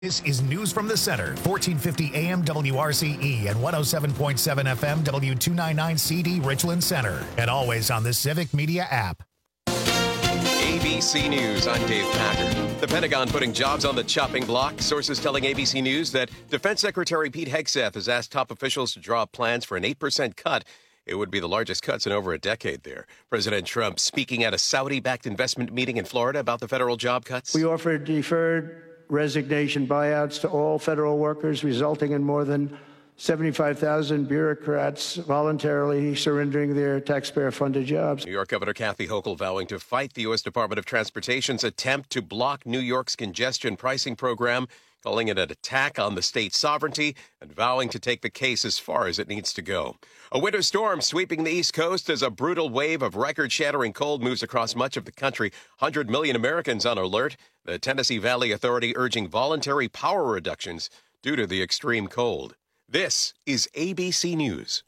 This is News from the Center, 1450 AM WRCE and 107.7 FM W299 CD Richland Center, and always on the Civic Media app. ABC News, I'm Dave Packer. The Pentagon putting jobs on the chopping block. Sources telling ABC News that Defense Secretary Pete Hegseth has asked top officials to draw up plans for an 8% cut. It would be the largest cuts in over a decade there. President Trump speaking at a Saudi-backed investment meeting in Florida about the federal job cuts. We offered deferred resignation buyouts to all federal workers, resulting in more than 75,000 bureaucrats voluntarily surrendering their taxpayer-funded jobs. New York Governor Kathy Hochul vowing to fight the U.S. Department of Transportation's attempt to block New York's congestion pricing program, calling it an attack on the state's sovereignty and vowing to take the case as far as it needs to go. A winter storm sweeping the East Coast as a brutal wave of record-shattering cold moves across much of the country. 100 million Americans on alert. The Tennessee Valley Authority urging voluntary power reductions due to the extreme cold. This is ABC News.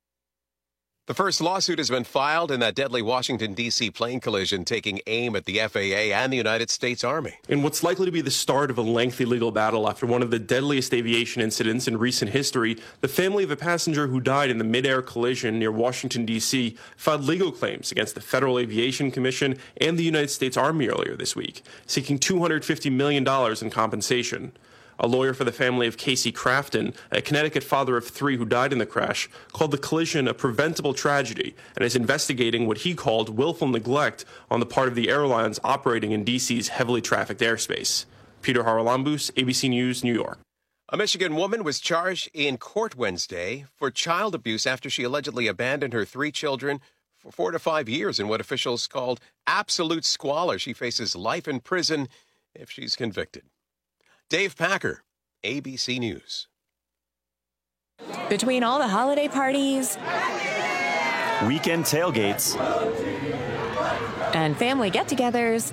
The first lawsuit has been filed in that deadly Washington, D.C. plane collision, taking aim at the FAA and the United States Army. In what's likely to be the start of a lengthy legal battle after one of the deadliest aviation incidents in recent history, the family of a passenger who died in the mid-air collision near Washington, D.C. filed legal claims against the Federal Aviation Commission and the United States Army earlier this week, seeking $250 million in compensation. A lawyer for the family of Casey Crafton, a Connecticut father of three who died in the crash, called the collision a preventable tragedy and is investigating what he called willful neglect on the part of the airlines operating in D.C.'s heavily trafficked airspace. Peter Haralambous, ABC News, New York. A Michigan woman was charged in court Wednesday for child abuse after she allegedly abandoned her three children for 4 to 5 years in what officials called absolute squalor. She faces life in prison if she's convicted. Dave Packer, ABC News. Between all the holiday parties, weekend tailgates, and family get-togethers,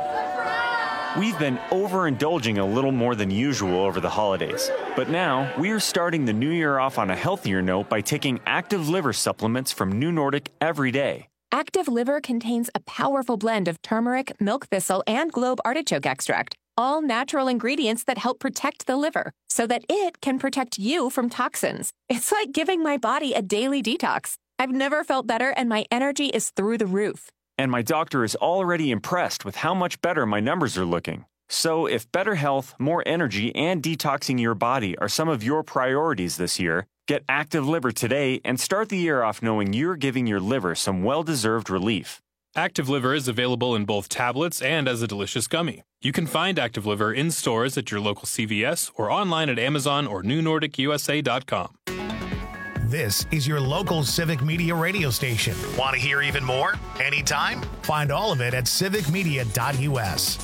we've been overindulging a little more than usual over the holidays. But now, we're starting the new year off on a healthier note by taking Active Liver supplements from New Nordic every day. Active Liver contains a powerful blend of turmeric, milk thistle, and globe artichoke extract. All natural ingredients that help protect the liver so that it can protect you from toxins. It's like giving my body a daily detox. I've never felt better and my energy is through the roof. And my doctor is already impressed with how much better my numbers are looking. So if better health, more energy, and detoxing your body are some of your priorities this year, get Active Liver today and start the year off knowing you're giving your liver some well-deserved relief. Active Liver is available in both tablets and as a delicious gummy. You can find Active Liver in stores at your local CVS or online at Amazon or NewNordicUSA.com. This is your local Civic Media radio station. Want to hear even more? Anytime? Find all of it at civicmedia.us.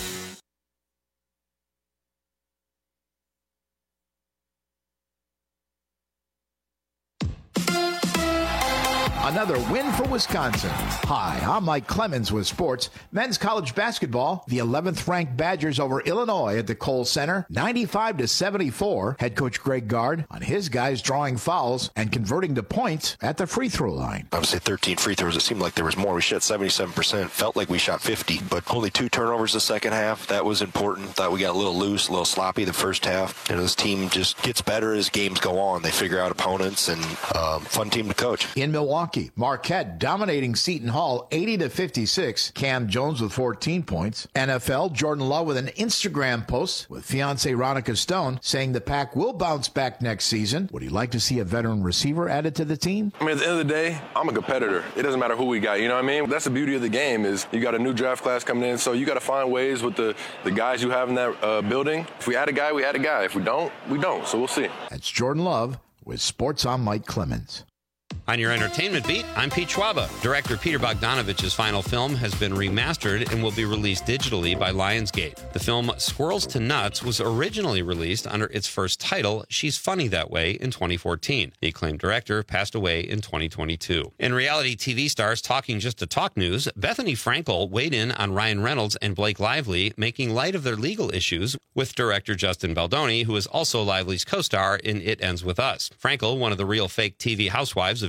Another win for Wisconsin. Hi, I'm Mike Clemens with sports. Men's college basketball, the 11th-ranked Badgers over Illinois at the Kohl Center, 95-74. Head coach Greg Gard on his guys drawing fouls and converting to points at the free throw line. I would say 13 free throws. It seemed like there was more. We shot 77%. Felt like we shot 50, but only 2 turnovers the second half. That was important. Thought we got a little loose, a little sloppy the first half. This team just gets better as games go on. They figure out opponents and fun team to coach. In Milwaukee, Marquette dominating Seton Hall 80-56. Cam Jones with 14 points. NFL, Jordan Love with an Instagram post with fiancée Ronica Stone saying the Pack will bounce back next season. Would he like to see a veteran receiver added to the team? I mean, at the end of the day, I'm a competitor. It doesn't matter who we got, you know what I mean? That's the beauty of the game is you got a new draft class coming in, so you got to find ways with the guys you have in that building. If we add a guy, we add a guy. If we don't, we don't. So we'll see. That's Jordan Love with Sports on Mike Clemens. On your entertainment beat, I'm Pete Schwaba. Director Peter Bogdanovich's final film has been remastered and will be released digitally by Lionsgate. The film Squirrels to Nuts was originally released under its first title, She's Funny That Way, in 2014. The acclaimed director passed away in 2022. In reality TV stars talking just to talk news, Bethany Frankel weighed in on Ryan Reynolds and Blake Lively, making light of their legal issues with director Justin Baldoni, who is also Lively's co-star in It Ends With Us. Frankel, one of the real fake TV housewives of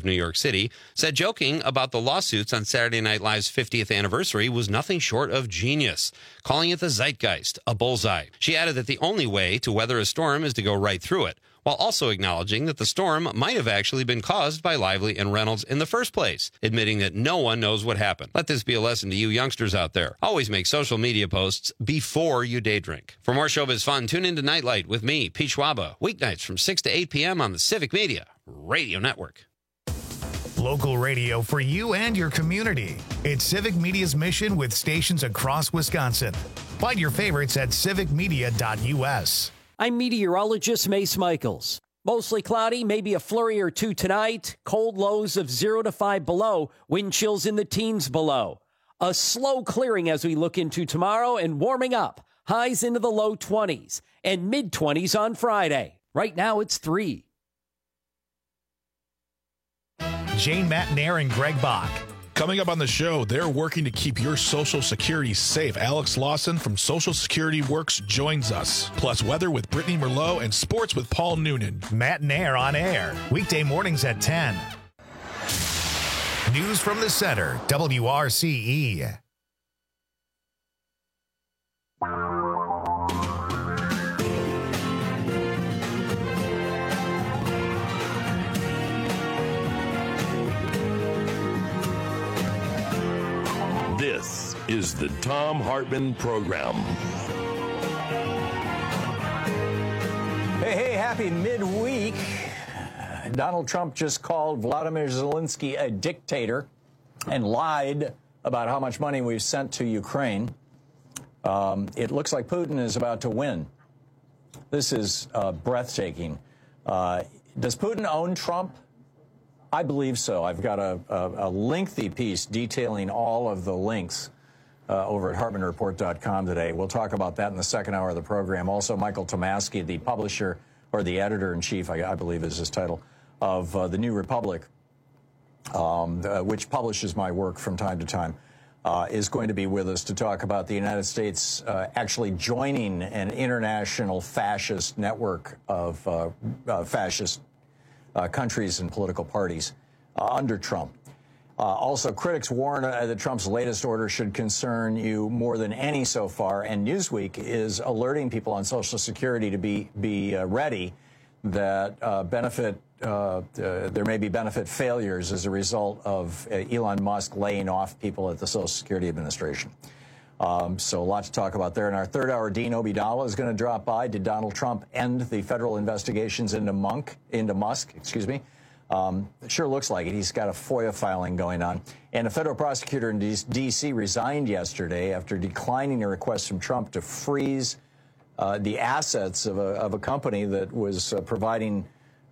New York City, said joking about the lawsuits on Saturday Night Live's 50th anniversary was nothing short of genius, calling it the zeitgeist, a bullseye. She added that the only way to weather a storm is to go right through it, while also acknowledging that the storm might have actually been caused by Lively and Reynolds in the first place, admitting that no one knows what happened. Let this be a lesson to you youngsters out there. Always make social media posts before you day drink. For more showbiz fun, tune into Nightlight with me, Pete Schwaba, weeknights from 6 to 8 p.m. on the Civic Media Radio Network. Local radio for you and your community. It's Civic Media's mission with stations across Wisconsin. Find your favorites at civicmedia.us. I'm meteorologist Mace Michaels. Mostly cloudy, maybe a flurry or two tonight. Cold lows of 0 to 5 below. Wind chills in the teens below. A slow clearing as we look into tomorrow and warming up. Highs into the low 20s and mid-20s on Friday. Right now it's 3. Jane Matnair and Greg Bach. Coming up on the show, they're working to keep your Social Security safe. Alex Lawson from Social Security Works joins us. Plus weather with Brittany Merlot and sports with Paul Noonan. Matnair on air, weekday mornings at 10. News from the center, WRCE. This is the Thom Hartmann Program. Hey, happy midweek. Donald Trump just called Vladimir Zelensky a dictator and lied about how much money we've sent to Ukraine. It looks like Putin is about to win. This is breathtaking. Does Putin own Trump? I believe so. I've got a lengthy piece detailing all of the links over at HartmannReport.com today. We'll talk about that in the second hour of the program. Also, Michael Tomasky, the publisher, or the editor-in-chief, I believe is his title, of The New Republic, which publishes my work from time to time, is going to be with us to talk about the United States actually joining an international fascist network of fascist countries and political parties under Trump. Also, critics warn that Trump's latest order should concern you more than any so far, and Newsweek is alerting people on Social Security to be ready that there may be benefit failures as a result of Elon Musk laying off people at the Social Security Administration. So a lot to talk about there. In our third hour, Dean Obeidallah is going to drop by. Did Donald Trump end the federal investigations into Musk? It sure looks like it. He's got a FOIA filing going on. And a federal prosecutor in D.C. resigned yesterday after declining a request from Trump to freeze the assets of a company that was providing,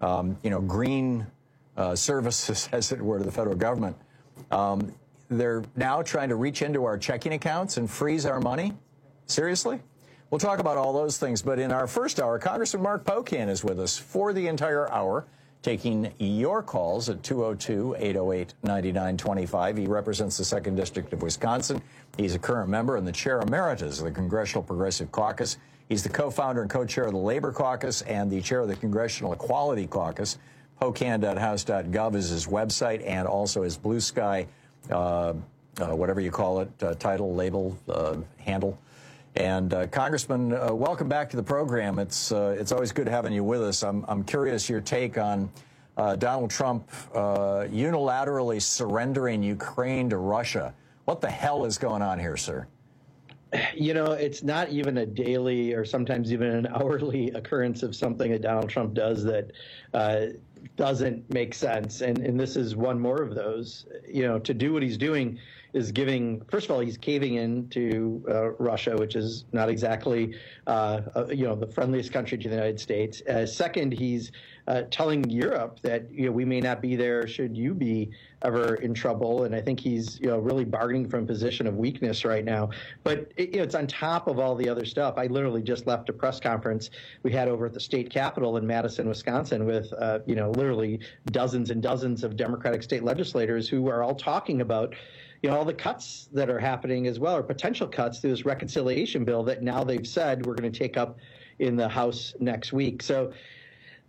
green services, as it were, to the federal government. They're now trying to reach into our checking accounts and freeze our money? Seriously? We'll talk about all those things. But in our first hour, Congressman Mark Pocan is with us for the entire hour, taking your calls at 202-808-9925. He represents the 2nd District of Wisconsin. He's a current member and the chair emeritus of the Congressional Progressive Caucus. He's the co-founder and co-chair of the Labor Caucus and the chair of the Congressional Equality Caucus. Pocan.house.gov is his website, and also his Blue Sky whatever you call it, title, label, handle. And Congressman, welcome back to the program. It's always good having you with us. I'm curious your take on Donald Trump unilaterally surrendering Ukraine to Russia. What the hell is going on here, sir? You know, it's not even a daily or sometimes even an hourly occurrence of something that Donald Trump does that doesn't make sense. And this is one more of those. You know, to do what he's doing is giving, first of all, he's caving in to Russia, which is not exactly, the friendliest country to the United States. Second, he's telling Europe that, we may not be there should you be ever in trouble. And I think he's, really bargaining from a position of weakness right now. But, it's on top of all the other stuff. I literally just left a press conference we had over at the state capitol in Madison, Wisconsin with, literally dozens and dozens of Democratic state legislators who are all talking about all the cuts that are happening as well, or potential cuts through this reconciliation bill that now they've said we're going to take up in the House next week. So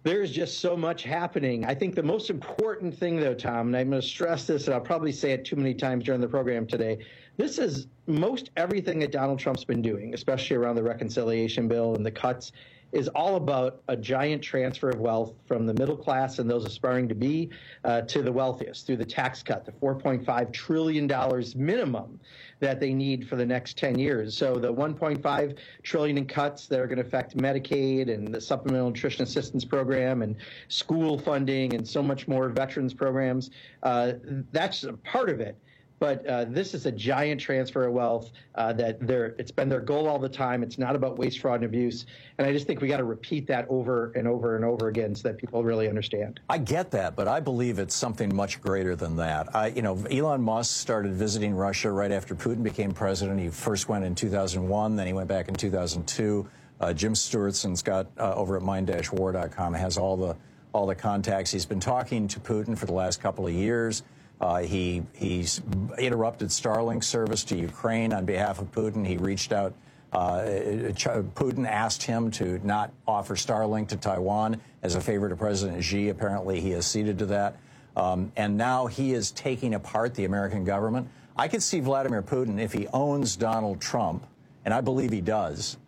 there's just so much happening. I think the most important thing, though, Tom, and I'm going to stress this, and I'll probably say it too many times during the program today, this is most everything that Donald Trump's been doing, especially around the reconciliation bill and the cuts, is all about a giant transfer of wealth from the middle class and those aspiring to be to the wealthiest through the tax cut, the $4.5 trillion minimum that they need for the next 10 years. So the $1.5 trillion in cuts that are going to affect Medicaid and the Supplemental Nutrition Assistance Program and school funding and so much more veterans programs, that's a part of it. But this is a giant transfer of wealth it's been their goal all the time. It's not about waste, fraud, and abuse. And I just think we got to repeat that over and over and over again so that people really understand. I get that, but I believe it's something much greater than that. Elon Musk started visiting Russia right after Putin became president. He first went in 2001, then he went back in 2002. Jim Stewartson's got over at mind-war.com has all the contacts. He's been talking to Putin for the last couple of years. He's interrupted Starlink service to Ukraine on behalf of Putin. He reached out. Putin asked him to not offer Starlink to Taiwan as a favor to President Xi. Apparently, he has ceded to that. And now he is taking apart the American government. I could see Vladimir Putin, if he owns Donald Trump, and I believe he does,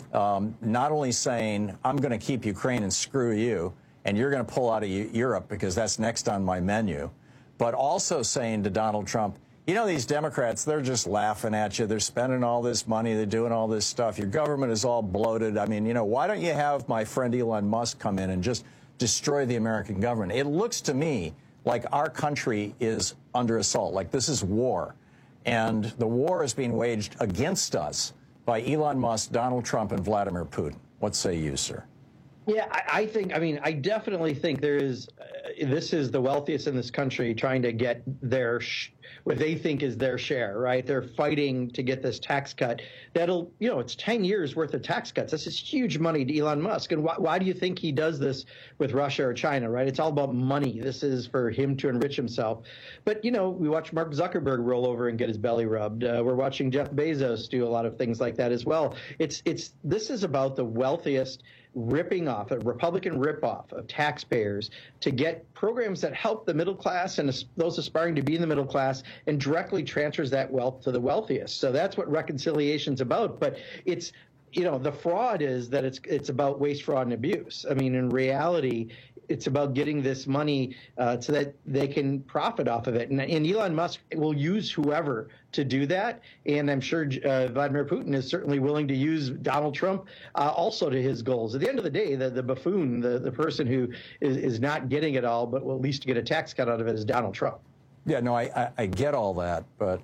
not only saying, I'm going to keep Ukraine and screw you, and you're going to pull out of Europe because that's next on my menu, but also saying to Donald Trump, you know, these Democrats, they're just laughing at you. They're spending all this money. They're doing all this stuff. Your government is all bloated. I mean, why don't you have my friend Elon Musk come in and just destroy the American government? It looks to me like our country is under assault, like this is war. And the war is being waged against us by Elon Musk, Donald Trump, and Vladimir Putin. What say you, sir? Yeah, I definitely think this is the wealthiest in this country trying to get what they think is their share, right? They're fighting to get this tax cut. That'll, it's 10 years worth of tax cuts. This is huge money to Elon Musk. And why do you think he does this with Russia or China, right? It's all about money. This is for him to enrich himself. But, we watch Mark Zuckerberg roll over and get his belly rubbed. We're watching Jeff Bezos do a lot of things like that as well. This is about the wealthiest ripping off, a Republican ripoff of taxpayers to get programs that help the middle class and those aspiring to be in the middle class and directly transfers that wealth to the wealthiest. So that's what reconciliation's about. But it's, the fraud is that it's about waste, fraud, and abuse. I mean, in reality, it's about getting this money so that they can profit off of it. And Elon Musk will use whoever to do that. And I'm sure Vladimir Putin is certainly willing to use Donald Trump also to his goals. At the end of the day, the buffoon, the person who is not getting it all, but will at least get a tax cut out of it is Donald Trump. Yeah, no, I get all that. But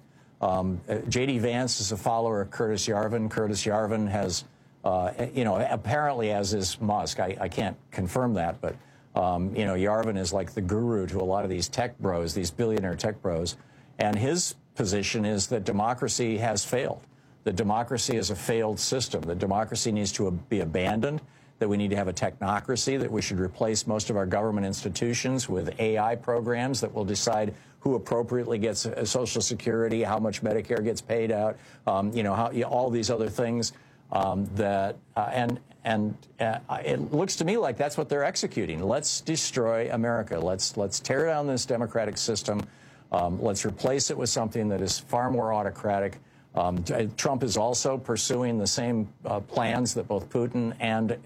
J.D. Vance is a follower of Curtis Yarvin. Curtis Yarvin has, apparently as is Musk. I can't confirm that, but Yarvin is like the guru to a lot of these tech bros, these billionaire tech bros. And his position is that democracy has failed. That democracy is a failed system. That democracy needs to be abandoned. That we need to have a technocracy. That we should replace most of our government institutions with AI programs that will decide who appropriately gets Social Security, how much Medicare gets paid out, all these other things. It looks to me like that's what they're executing. Let's destroy America. Let's tear down this democratic system. Let's replace it with something that is far more autocratic. Trump is also pursuing the same plans that both Putin and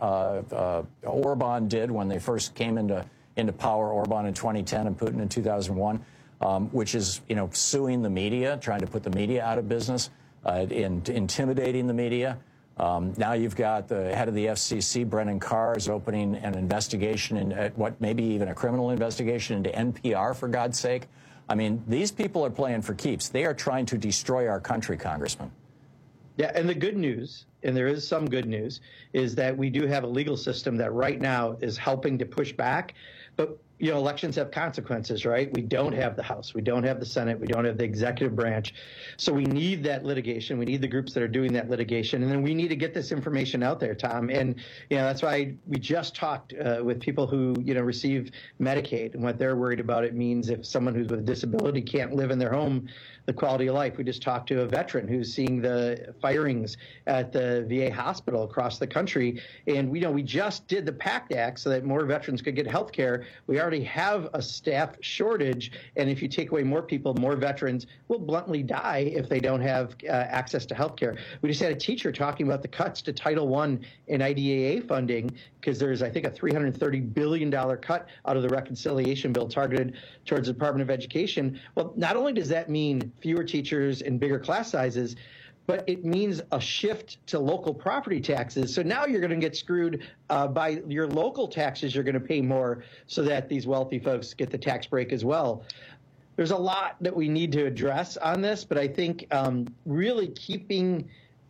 Orban did when they first came into power. Orban in 2010 and Putin in 2001, which is suing the media, trying to put the media out of business, intimidating the media. Now you've got the head of the FCC, Brennan Carr, is opening an investigation maybe even a criminal investigation into NPR, for God's sake. I mean, these people are playing for keeps. They are trying to destroy our country, Congressman. Yeah, and the good news, and there is some good news, is that we do have a legal system that right now is helping to push back. But elections have consequences, right? We don't have the House. We don't have the Senate. We don't have the executive branch. So we need that litigation. We need the groups that are doing that litigation. And then we need to get this information out there, Tom. And, that's why we just talked with people who, receive Medicaid and what they're worried about. It means if someone who's with a disability can't live in their home, the quality of life. We just talked to a veteran who's seeing the firings at the a VA hospital across the country. And we just did the PACT Act so that more veterans could get health care. We already have a staff shortage. And if you take away more people, more veterans will bluntly die if they don't have access to health care. We just had a teacher talking about the cuts to Title I and IDEA funding, because there's, I think, a $330 billion cut out of the reconciliation bill targeted towards the Department of Education. Well, not only does that mean fewer teachers and bigger class sizes, but it means a shift to local property taxes. So now you're going to get screwed by your local taxes. You're going to pay more so that these wealthy folks get the tax break as well. There's a lot that we need to address on this, but I think really keeping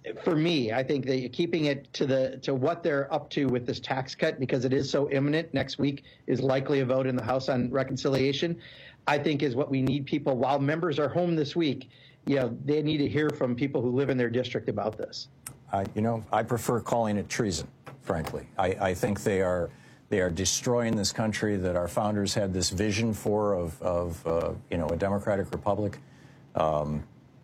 it to what they're up to with this tax cut, because it is so imminent. Next week is likely a vote in the House on reconciliation, I think is what we need people, while members are home this week, they need to hear from people who live in their district about this. I prefer calling it treason, frankly. I think they are destroying this country that our founders had this vision for of a democratic republic. I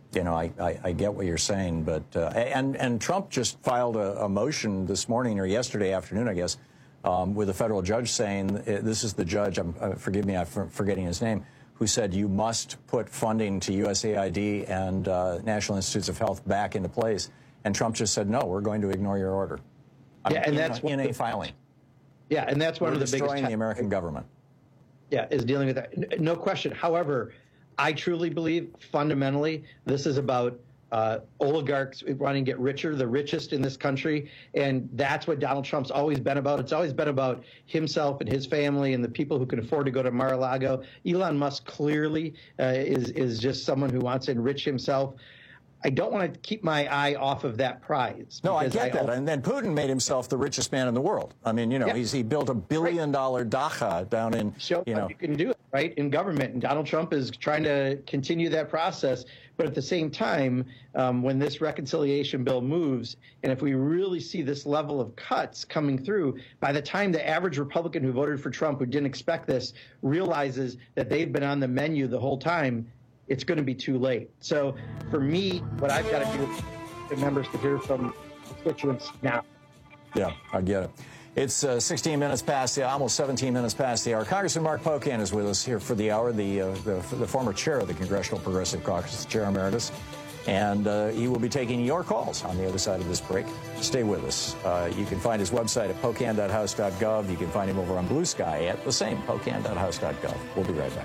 get what you're saying, but and Trump just filed a motion this morning or yesterday afternoon, I guess, with a federal judge saying, this is the judge, forgive me, I'm forgetting his name, who said you must put funding to USAID and National Institutes of Health back into place. And Trump just said, no, we're going to ignore your order. That's in a filing. Yeah, and that's one of the biggest. Destroying the American government. Yeah, is dealing with that. No question. However, I truly believe fundamentally this is about oligarchs wanting to get richer, the richest in this country. And that's what Donald Trump's always been about. It's always been about himself and his family and the people who can afford to go to Mar-a-Lago. Elon Musk clearly is just someone who wants to enrich himself. I don't want to keep my eye off of that prize. No, I get that. And then Putin made himself the richest man in the world. I mean, he built $1 billion dacha down in, you can do it, right, in government. And Donald Trump is trying to continue that process. But at the same time, when this reconciliation bill moves, and if we really see this level of cuts coming through, by the time the average Republican who voted for Trump, who didn't expect this, realizes that they've been on the menu the whole time, it's going to be too late. So for me, what I've got to do is get members to hear from constituents now. Yeah, I get it. It's 16 minutes past the, almost 17 minutes past the hour. Congressman Mark Pocan is with us here for the hour, the former chair of the Congressional Progressive Caucus, Chair Emeritus. And he will be taking your calls on the other side of this break. Stay with us. You can find his website at pocan.house.gov. You can find him over on Blue Sky at the same, pocan.house.gov. We'll be right back.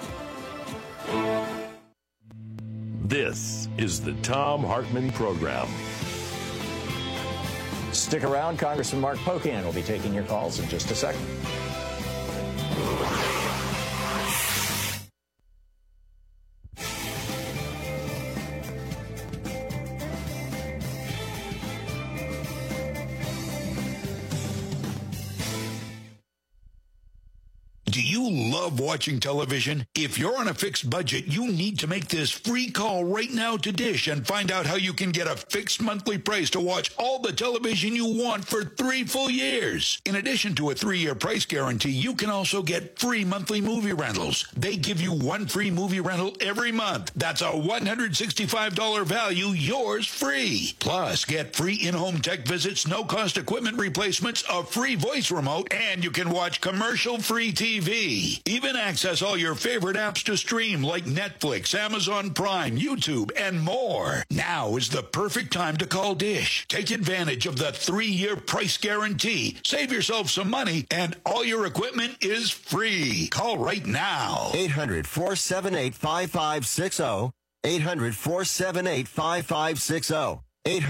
This is the Thom Hartmann Program. Stick around. Congressman Mark Pocan will be taking your calls in just a second. Do you love watching television? If you're on a fixed budget, you need to make this free call right now to Dish and find out how you can get a fixed monthly price to watch all the television you want for 3 full years. In addition to a 3-year price guarantee, you can also get free monthly movie rentals. They give you 1 free movie rental every month. That's a $165 value, yours free. Plus, get free in-home tech visits, no-cost equipment replacements, a free voice remote, and you can watch commercial-free TV. Even access all your favorite apps to stream like Netflix, Amazon Prime, YouTube, and more. Now is the perfect time to call Dish. Take advantage of the 3-year price guarantee. Save yourself some money, and all your equipment is free. Call right now. 800-478-5560. 800-478-5560.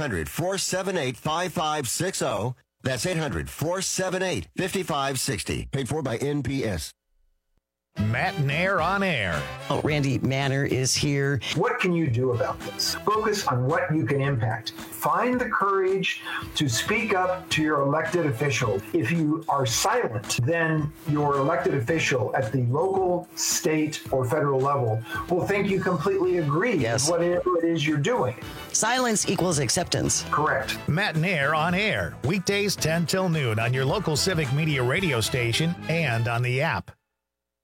800-478-5560. That's 800-478-5560. Paid for by NPS. Matt Nair on air. Oh, Randy Manner is here. What can you do about this? Focus on what you can impact. Find the courage to speak up to your elected official. If you are silent, then your elected official at the local, state, or federal level will think you completely agree with whatever it is you're doing. Silence equals acceptance. Correct. Matt Nair on air. Weekdays 10 till noon on your local Civic Media radio station and on the app.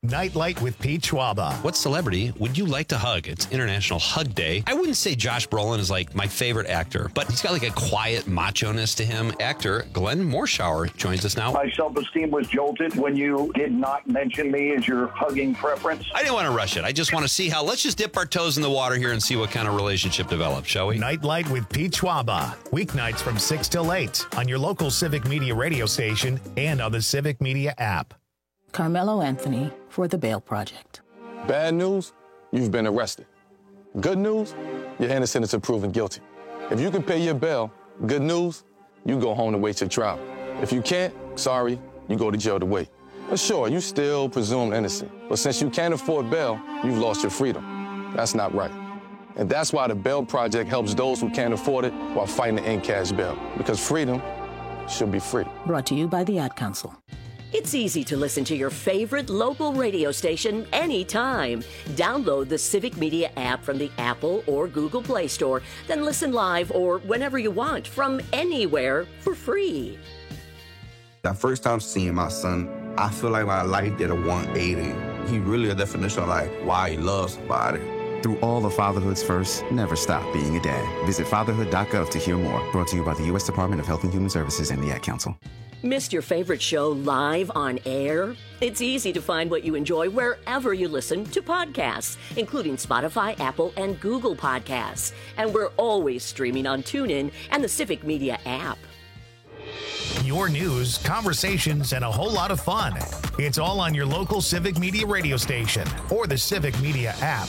Nightlight with Pete Schwaba. What celebrity would you like to hug? It's International Hug Day. I wouldn't say Josh Brolin is like my favorite actor, but he's got like a quiet macho-ness to him. Actor Glenn Morshower joins us now. My self-esteem was jolted when you did not mention me as your hugging preference. I didn't want to rush it. I just want to see how, let's just dip our toes in the water here and see what kind of relationship develops, shall we? Nightlight with Pete Schwaba. Weeknights from 6 till 8 on your local Civic Media radio station and on the Civic Media app. Carmelo Anthony for the Bail Project. Bad news, you've been arrested. Good news, you're innocent until proven guilty. If you can pay your bail, good news, you go home to wait your trial. If you can't, sorry, you go to jail to wait. But sure, you still presumed innocent. But since you can't afford bail, you've lost your freedom. That's not right. And that's why the Bail Project helps those who can't afford it while fighting to end cash bail. Because freedom should be free. Brought to you by the Ad Council. It's easy to listen to your favorite local radio station anytime. Download the Civic Media app from the Apple or Google Play Store, then listen live or whenever you want from anywhere for free. That first time seeing my son, I feel like my life did a 180. He really a definition of like why he loves somebody. Through all the fatherhood's first, never stop being a dad. Visit fatherhood.gov to hear more. Brought to you by the U.S. Department of Health and Human Services and the Ad Council. Missed your favorite show live on air? It's easy to find what you enjoy wherever you listen to podcasts, including Spotify, Apple, and Google Podcasts. And we're always streaming on TuneIn and the Civic Media app. Your news, conversations, and a whole lot of fun. It's all on your local Civic Media radio station or the Civic Media app.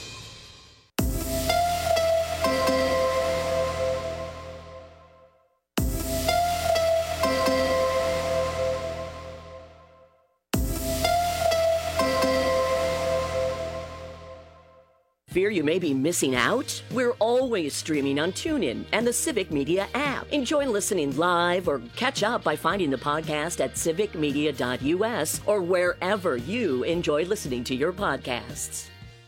Fear you may be missing out? We're always streaming on TuneIn and the Civic Media app. Enjoy listening live or catch up by finding the podcast at civicmedia.us or wherever you enjoy listening to your podcasts.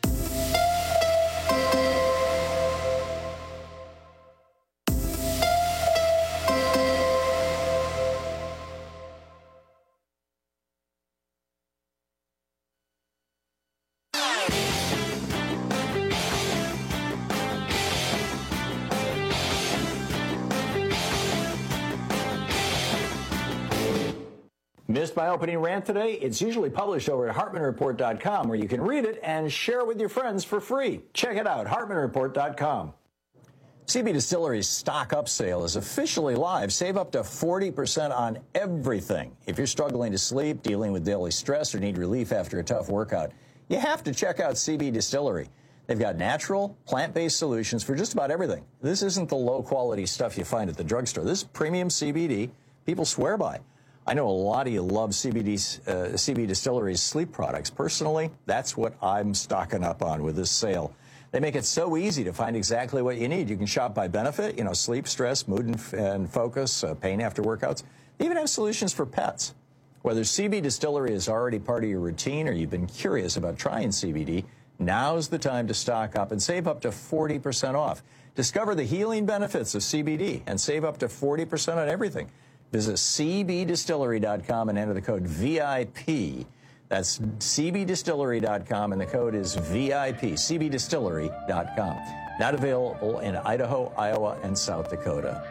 Missed my opening rant today? It's usually published over at HartmanReport.com, where you can read it and share it with your friends for free. Check it out, HartmanReport.com. CB Distillery's Stock Up sale is officially live. Save up to 40% on everything. If you're struggling to sleep, dealing with daily stress, or need relief after a tough workout, you have to check out CB Distillery. They've got natural, plant-based solutions for just about everything. This isn't the low-quality stuff you find at the drugstore. This is premium CBD people swear by. I know a lot of you love CB Distillery's sleep products. Personally, that's what I'm stocking up on with this sale. They make it so easy to find exactly what you need. You can shop by benefit, sleep, stress, mood and focus, pain after workouts. They even have solutions for pets. Whether CB Distillery is already part of your routine or you've been curious about trying CBD, now's the time to stock up and save up to 40% off. Discover the healing benefits of CBD and save up to 40% on everything. Visit cbdistillery.com and enter the code VIP. That's cbdistillery.com, and the code is VIP, cbdistillery.com. Not available in Idaho, Iowa, and South Dakota.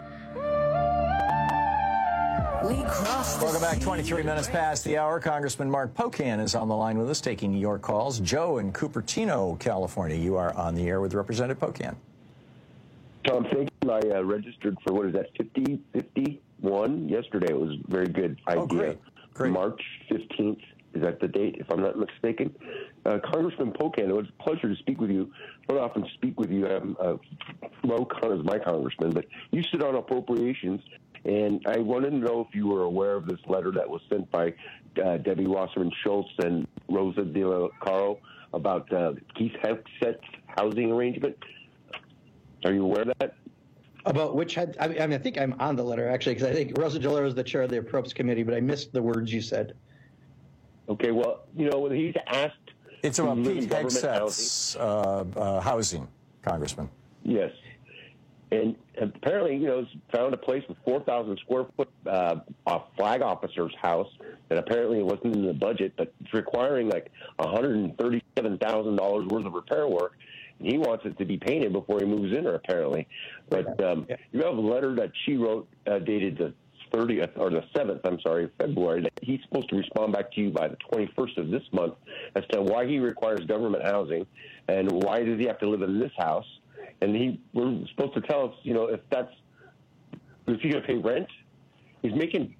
Welcome back. 23 minutes past the hour. Congressman Mark Pocan is on the line with us, taking your calls. Joe in Cupertino, California, you are on the air with Representative Pocan. Tom, thank you. I registered for, what is that, 5051 yesterday. It was a very good idea. Oh, great. March 15th. Is that the date, if I'm not mistaken? Congressman Pocan, it was a pleasure to speak with you. I don't often speak with you. Mo Khan is my congressman, but you sit on appropriations, and I wanted to know if you were aware of this letter that was sent by Debbie Wasserman Schultz and Rosa DeCaro about Keith Hexet's housing arrangement. Are you aware of that? About which had, I think I'm on the letter, actually, because I think Rosa DeCaro is the chair of the Approps Committee, but I missed the words you said. Okay, well, when he's asked... It's about Pete Hexet's housing, Congressman. Yes. And apparently, found a place with 4,000 square foot a flag officer's house that apparently it wasn't in the budget, but it's requiring like $137,000 worth of repair work. And he wants it to be painted before he moves in there, apparently. But you have a letter that she wrote dated the 30th or the 7th, February, that he's supposed to respond back to you by the 21st of this month as to why he requires government housing and why does he have to live in this house. And we're supposed to tell us, if he's going to pay rent. He's making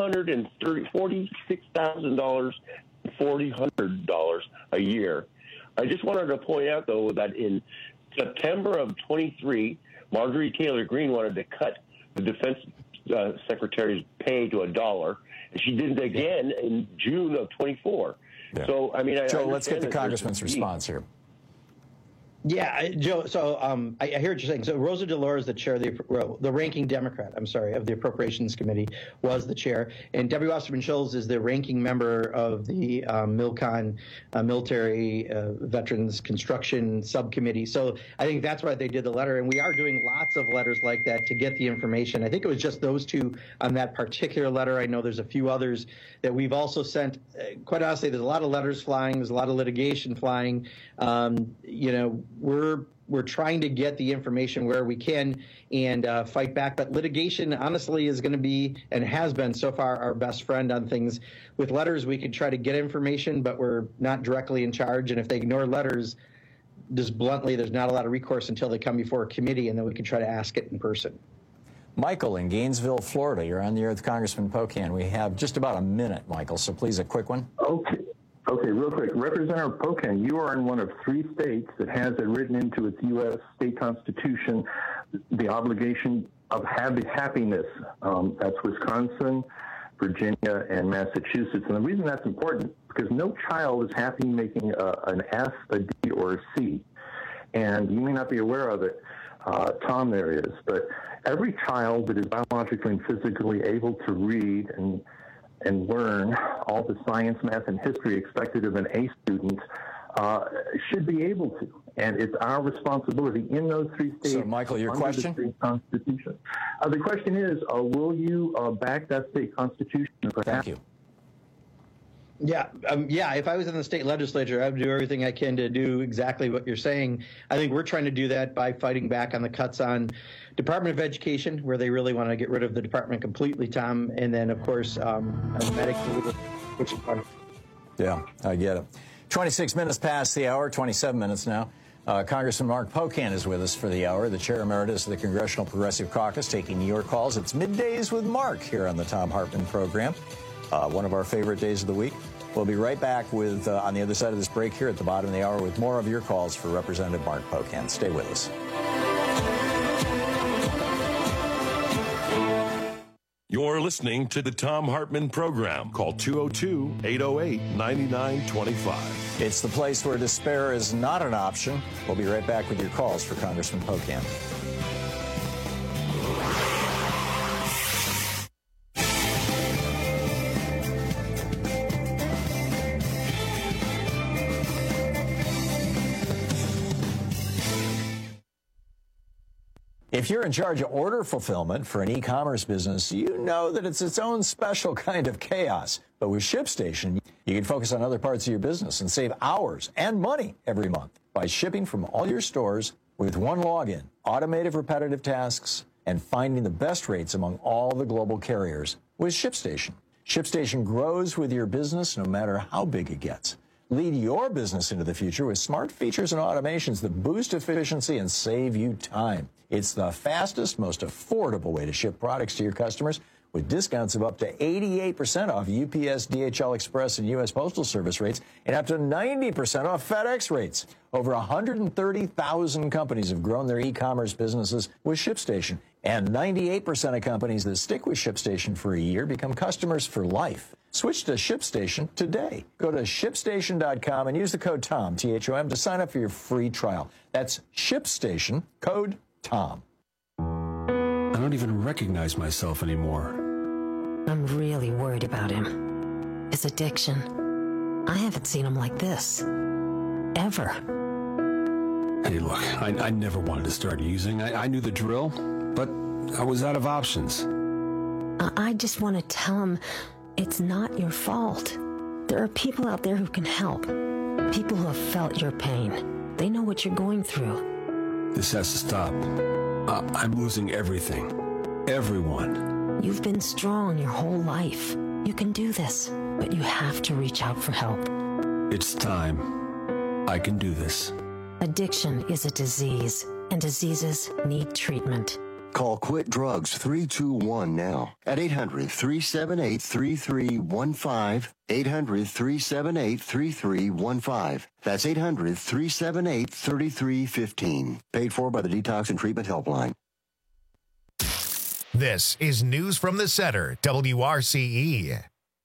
$246,000, $400 a year. I just wanted to point out, though, that in September of 23, Marjorie Taylor Greene wanted to cut the defense secretary's pay to $1, and she did it again in June of 24. Yeah. So, Joe, let's get the congressman's response here. Yeah, Joe, so I hear what you're saying. So Rosa DeLauro is the chair, the ranking Democrat, of the Appropriations Committee, was the chair. And Debbie Wasserman Schultz is the ranking member of the MILCON Military Veterans Construction Subcommittee. So I think that's why they did the letter. And we are doing lots of letters like that to get the information. I think it was just those two on that particular letter. I know there's a few others that we've also sent. Quite honestly, there's a lot of letters flying. There's a lot of litigation flying. We're trying to get the information where we can and fight back. But litigation, honestly, is going to be and has been so far our best friend on things. With letters, we could try to get information, but we're not directly in charge. And if they ignore letters, just bluntly, there's not a lot of recourse until they come before a committee, and then we can try to ask it in person. Michael in Gainesville, Florida. You're on the air with Congressman Pocan. We have just about a minute, Michael, so please a quick one. Okay, real quick. Representative Pocan, you are in one of 3 states that has it written into its U.S. state constitution the obligation of happiness. That's Wisconsin, Virginia, and Massachusetts. And the reason that's important, because no child is happy making an F, a D, or a C. And you may not be aware of it. Tom there is. But every child that is biologically and physically able to read and learn all the science, math, and history expected of an A student should be able to. And it's our responsibility in those 3 states. So, Michael, your question? The state constitution. The question is, will you back that state constitution? Thank you. Yeah, if I was in the state legislature, I would do everything I can to do exactly what you're saying. I think we're trying to do that by fighting back on the cuts on Department of Education, where they really want to get rid of the department completely, Tom, and then, of course, Medicaid, which is fun. Yeah, I get it. 26 minutes past the hour, 27 minutes now. Congressman Mark Pocan is with us for the hour, the chair emeritus of the Congressional Progressive Caucus, taking your calls. It's Middays with Mark here on the Thom Hartmann program, one of our favorite days of the week. We'll be right back with on the other side of this break here at the bottom of the hour with more of your calls for Representative Mark Pocan. Stay with us. You're listening to the Thom Hartmann program. Call 202-808-9925. It's the place where despair is not an option. We'll be right back with your calls for Congressman Pocan. If you're in charge of order fulfillment for an e-commerce business, you know that it's its own special kind of chaos. But with ShipStation, you can focus on other parts of your business and save hours and money every month by shipping from all your stores with one login, automated repetitive tasks, and finding the best rates among all the global carriers with ShipStation. ShipStation grows with your business no matter how big it gets. Lead your business into the future with smart features and automations that boost efficiency and save you time. It's the fastest, most affordable way to ship products to your customers with discounts of up to 88% off UPS, DHL Express, and U.S. Postal Service rates and up to 90% off FedEx rates. Over 130,000 companies have grown their e-commerce businesses with ShipStation. And 98% of companies that stick with ShipStation for a year become customers for life. Switch to ShipStation today. Go to ShipStation.com and use the code TOM, T-H-O-M, to sign up for your free trial. That's ShipStation, code TOM. I don't even recognize myself anymore. I'm really worried about him. His addiction. I haven't seen him like this. Ever. Hey, look, I never wanted to start using. I knew the drill, but I was out of options. I just want to tell him it's not your fault. There are people out there who can help. People who have felt your pain. They know what you're going through. This has to stop. I'm losing everything. Everyone. You've been strong your whole life. You can do this, but you have to reach out for help. It's time. I can do this. Addiction is a disease, and diseases need treatment. Call Quit Drugs 321 now at 800-378-3315. 800-378-3315. That's 800-378-3315. Paid for by the Detox and Treatment Helpline. This is News from the Center, WRCE.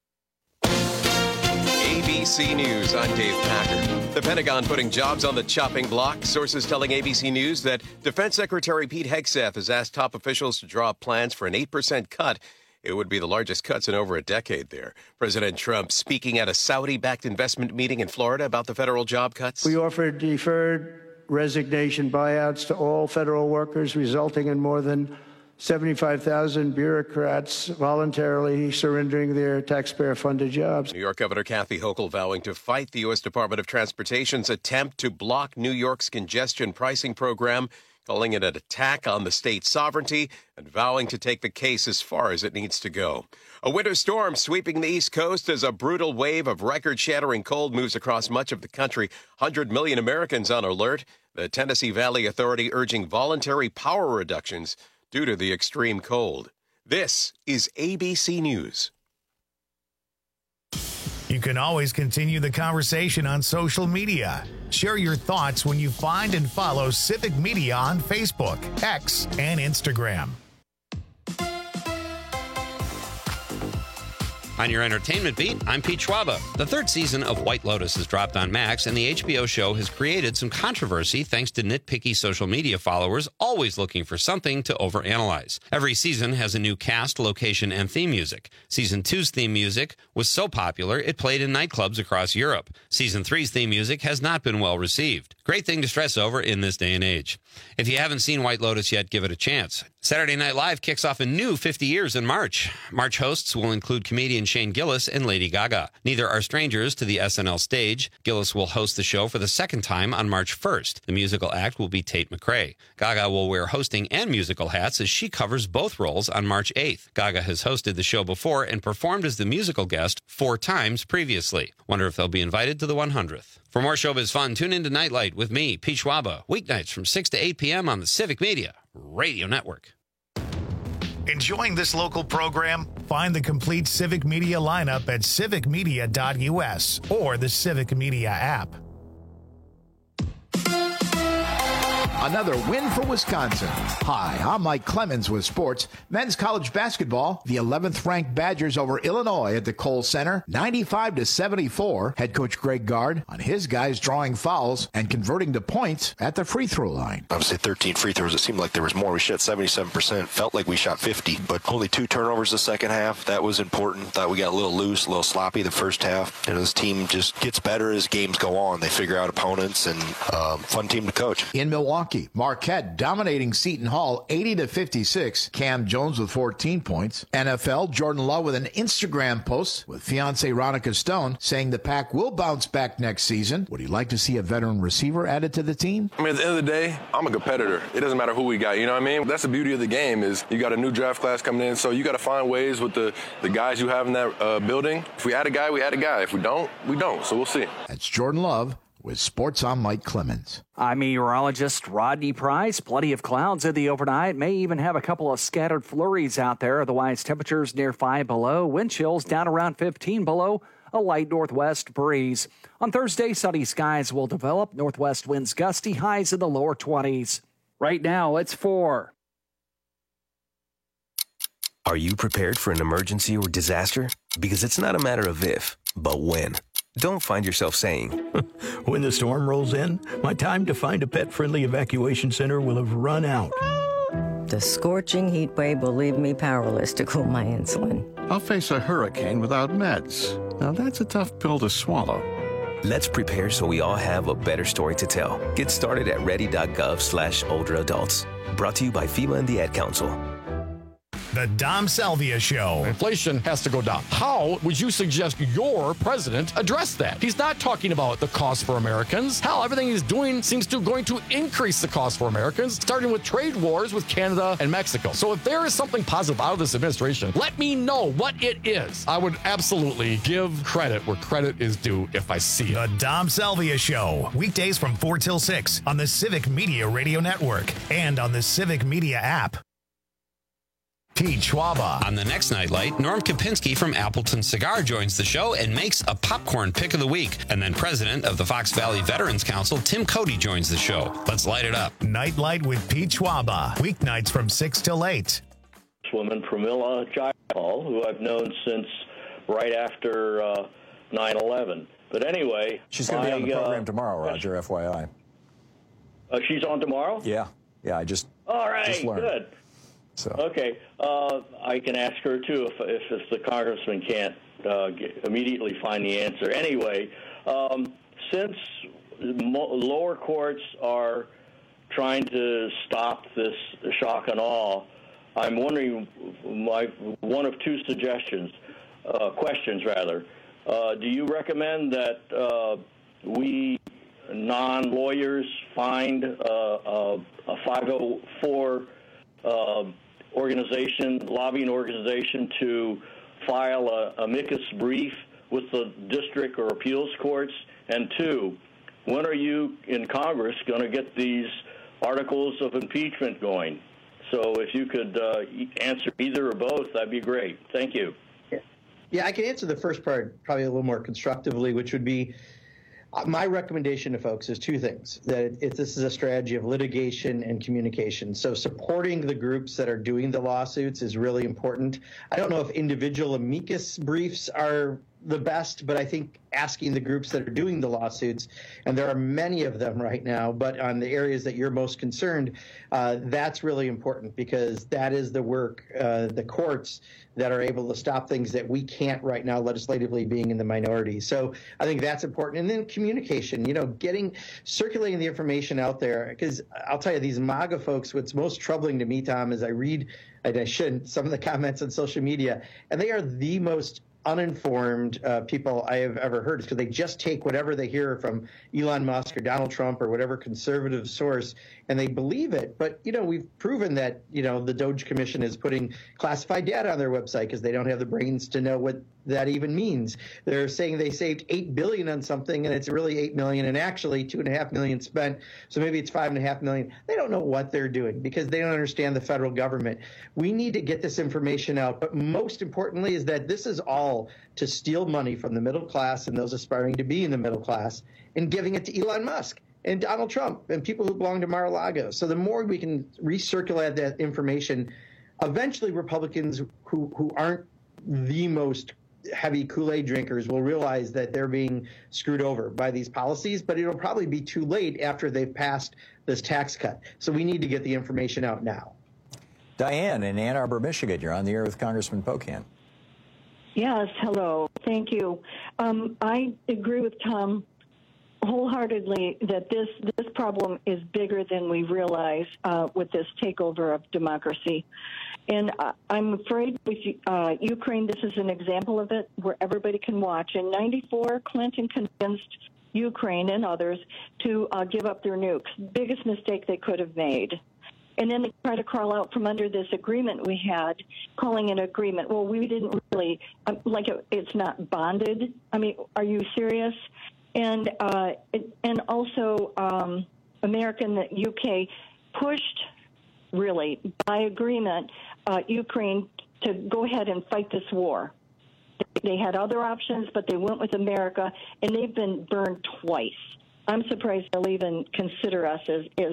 ABC News, I'm Dave Packer. The Pentagon putting jobs on the chopping block. Sources telling ABC News that Defense Secretary Pete Hegseth has asked top officials to draw up plans for an 8% cut. It would be the largest cuts in over a decade there. President Trump speaking at a Saudi-backed investment meeting in Florida about the federal job cuts. We offered deferred resignation buyouts to all federal workers, resulting in more than 75,000 bureaucrats voluntarily surrendering their taxpayer-funded jobs. New York Governor Kathy Hochul vowing to fight the U.S. Department of Transportation's attempt to block New York's congestion pricing program, calling it an attack on the state's sovereignty and vowing to take the case as far as it needs to go. A winter storm sweeping the East Coast as a brutal wave of record-shattering cold moves across much of the country. 100 million Americans on alert. The Tennessee Valley Authority urging voluntary power reductions due to the extreme cold. This is ABC News. You can always continue the conversation on social media. Share your thoughts when you find and follow Civic Media on Facebook, X, and Instagram. On your entertainment beat, I'm Pete Schwaba. The third season of White Lotus has dropped on Max, and the HBO show has created some controversy thanks to nitpicky social media followers always looking for something to overanalyze. Every season has a new cast, location, and theme music. Season 2's theme music was so popular, it played in nightclubs across Europe. Season 3's theme music has not been well received. Great thing to stress over in this day and age. If you haven't seen White Lotus yet, give it a chance. Saturday Night Live kicks off a new 50 years in March. March hosts will include comedian Shane Gillis and Lady Gaga. Neither are strangers to the SNL stage. Gillis will host the show for the second time on March 1st. The musical act will be Tate McRae. Gaga will wear hosting and musical hats as she covers both roles on March 8th. Gaga has hosted the show before and performed as the musical guest 4 times previously. Wonder if they'll be invited to the 100th. For more showbiz fun, tune into Nightlight with me, Pete Schwaba, weeknights from 6 to 8 p.m. on the Civic Media Radio Network. Enjoying this local program? Find the complete Civic Media lineup at civicmedia.us or the Civic Media app. Another win for Wisconsin. Hi, I'm Mike Clemens with sports. Men's college basketball, the 11th-ranked Badgers over Illinois at the Kohl Center, 95-74. Head coach Greg Gard on his guys drawing fouls and converting to points at the free throw line. Obviously, 13 free throws. It seemed like there was more. We shot 77%. Felt like we shot 50, but only 2 turnovers the second half. That was important. Thought we got a little loose, a little sloppy the first half. And this team just gets better as games go on. They figure out opponents, and fun team to coach. In Milwaukee, Marquette dominating Seton Hall 80-56. Cam Jones with 14 points. NFL, Jordan Love with an Instagram post with fiancée Ronica Stone saying the Pack will bounce back next season. Would he like to see a veteran receiver added to the team? I mean, at the end of the day, I'm a competitor. It doesn't matter who we got, you know what I mean? That's the beauty of the game is you got a new draft class coming in, so you got to find ways with the guys you have in that building. If we add a guy, we add a guy. If we don't, we don't. So we'll see. That's Jordan Love with Sports on Mike Clemens. I'm meteorologist Rodney Price. Plenty of clouds in the overnight. May even have a couple of scattered flurries out there. Otherwise, temperatures near 5 below. Wind chills down around 15 below. A light northwest breeze. On Thursday, sunny skies will develop. Northwest winds gusty. Highs in the lower 20s. Right now, it's 4. Are you prepared for an emergency or disaster? Because it's not a matter of if, but when. Don't find yourself saying, when the storm rolls in, my time to find a pet-friendly evacuation center will have run out. The scorching heat wave will leave me powerless to cool my insulin. I'll face a hurricane without meds. Now that's a tough pill to swallow. Let's prepare so we all have a better story to tell. Get started at ready.gov/older adults. Brought to you by FEMA and the Ad Council. The Dom Salvia Show. Inflation has to go down. How would you suggest your president address that? He's not talking about the cost for Americans. Hell, everything he's doing seems to going to increase the cost for Americans, starting with trade wars with Canada and Mexico. So if there is something positive out of this administration, let me know what it is. I would absolutely give credit where credit is due if I see it. The Dom Salvia Show. Weekdays from 4 till 6 on the Civic Media Radio Network and on the Civic Media app. Pete Schwaba. On the next Nightlight, Norm Kopinski from Appleton Cigar joins the show and makes a popcorn pick of the week. And then president of the Fox Valley Veterans Council, Tim Cody, joins the show. Let's light it up. Nightlight with Pete Schwaba. Weeknights from 6 till 8. This woman, Pramila Jayapal, who I've known since right after 9/11. But anyway. She's going to be on the program tomorrow, Roger, FYI. She's on tomorrow? Yeah, I just All right, just learned. Good. So. Okay, I can ask her too if the congressman can't immediately find the answer. Anyway, since lower courts are trying to stop this shock and awe, I'm wondering one of two questions rather. Do you recommend that we non-lawyers find a 504 lobbying organization to file a amicus brief with the district or appeals courts? And two, when are you in Congress going to get these articles of impeachment going? So if you could answer either or both, that'd be great. Thank you. Yeah, I can answer the first part probably a little more constructively, which would be my recommendation to folks is two things, that this is a strategy of litigation and communication. So supporting the groups that are doing the lawsuits is really important. I don't know if individual amicus briefs are the best, but I think asking the groups that are doing the lawsuits, and there are many of them right now, but on the areas that you're most concerned, that's really important, because that is the work, the courts that are able to stop things that we can't right now legislatively, being in the minority. So I think that's important. And then communication, circulating the information out there, because I'll tell you, these MAGA folks, what's most troubling to me, Tom, is I read, and I shouldn't, some of the comments on social media, and they are the most uninformed people I have ever heard, because they just take whatever they hear from Elon Musk or Donald Trump or whatever conservative source, and they believe it. But, we've proven that, the Doge Commission is putting classified data on their website because they don't have the brains to know what that even means. They're saying they saved $8 billion on something, and it's really $8 million, and actually $2.5 million spent, so maybe it's $5.5 million. They don't know what they're doing because they don't understand the federal government. We need to get this information out, but most importantly is that this is all to steal money from the middle class and those aspiring to be in the middle class and giving it to Elon Musk and Donald Trump and people who belong to Mar-a-Lago. So the more we can recirculate that information, eventually Republicans who aren't the most heavy Kool-Aid drinkers will realize that they're being screwed over by these policies, but it'll probably be too late after they've passed this tax cut. So we need to get the information out now. Diane in Ann Arbor, Michigan, you're on the air with Congressman Pocan. Yes, hello. Thank you. I agree with Tom wholeheartedly that this problem is bigger than we realize with this takeover of democracy. And I'm afraid with Ukraine, this is an example of it where everybody can watch. In '94, Clinton convinced Ukraine and others to give up their nukes. Biggest mistake they could have made. And then they try to crawl out from under this agreement we had, calling it an agreement. Well, we didn't really, it's not bonded. I mean, are you serious? And also America and the UK pushed, really, by agreement, Ukraine to go ahead and fight this war. They had other options, but they went with America, and they've been burned twice. I'm surprised they'll even consider us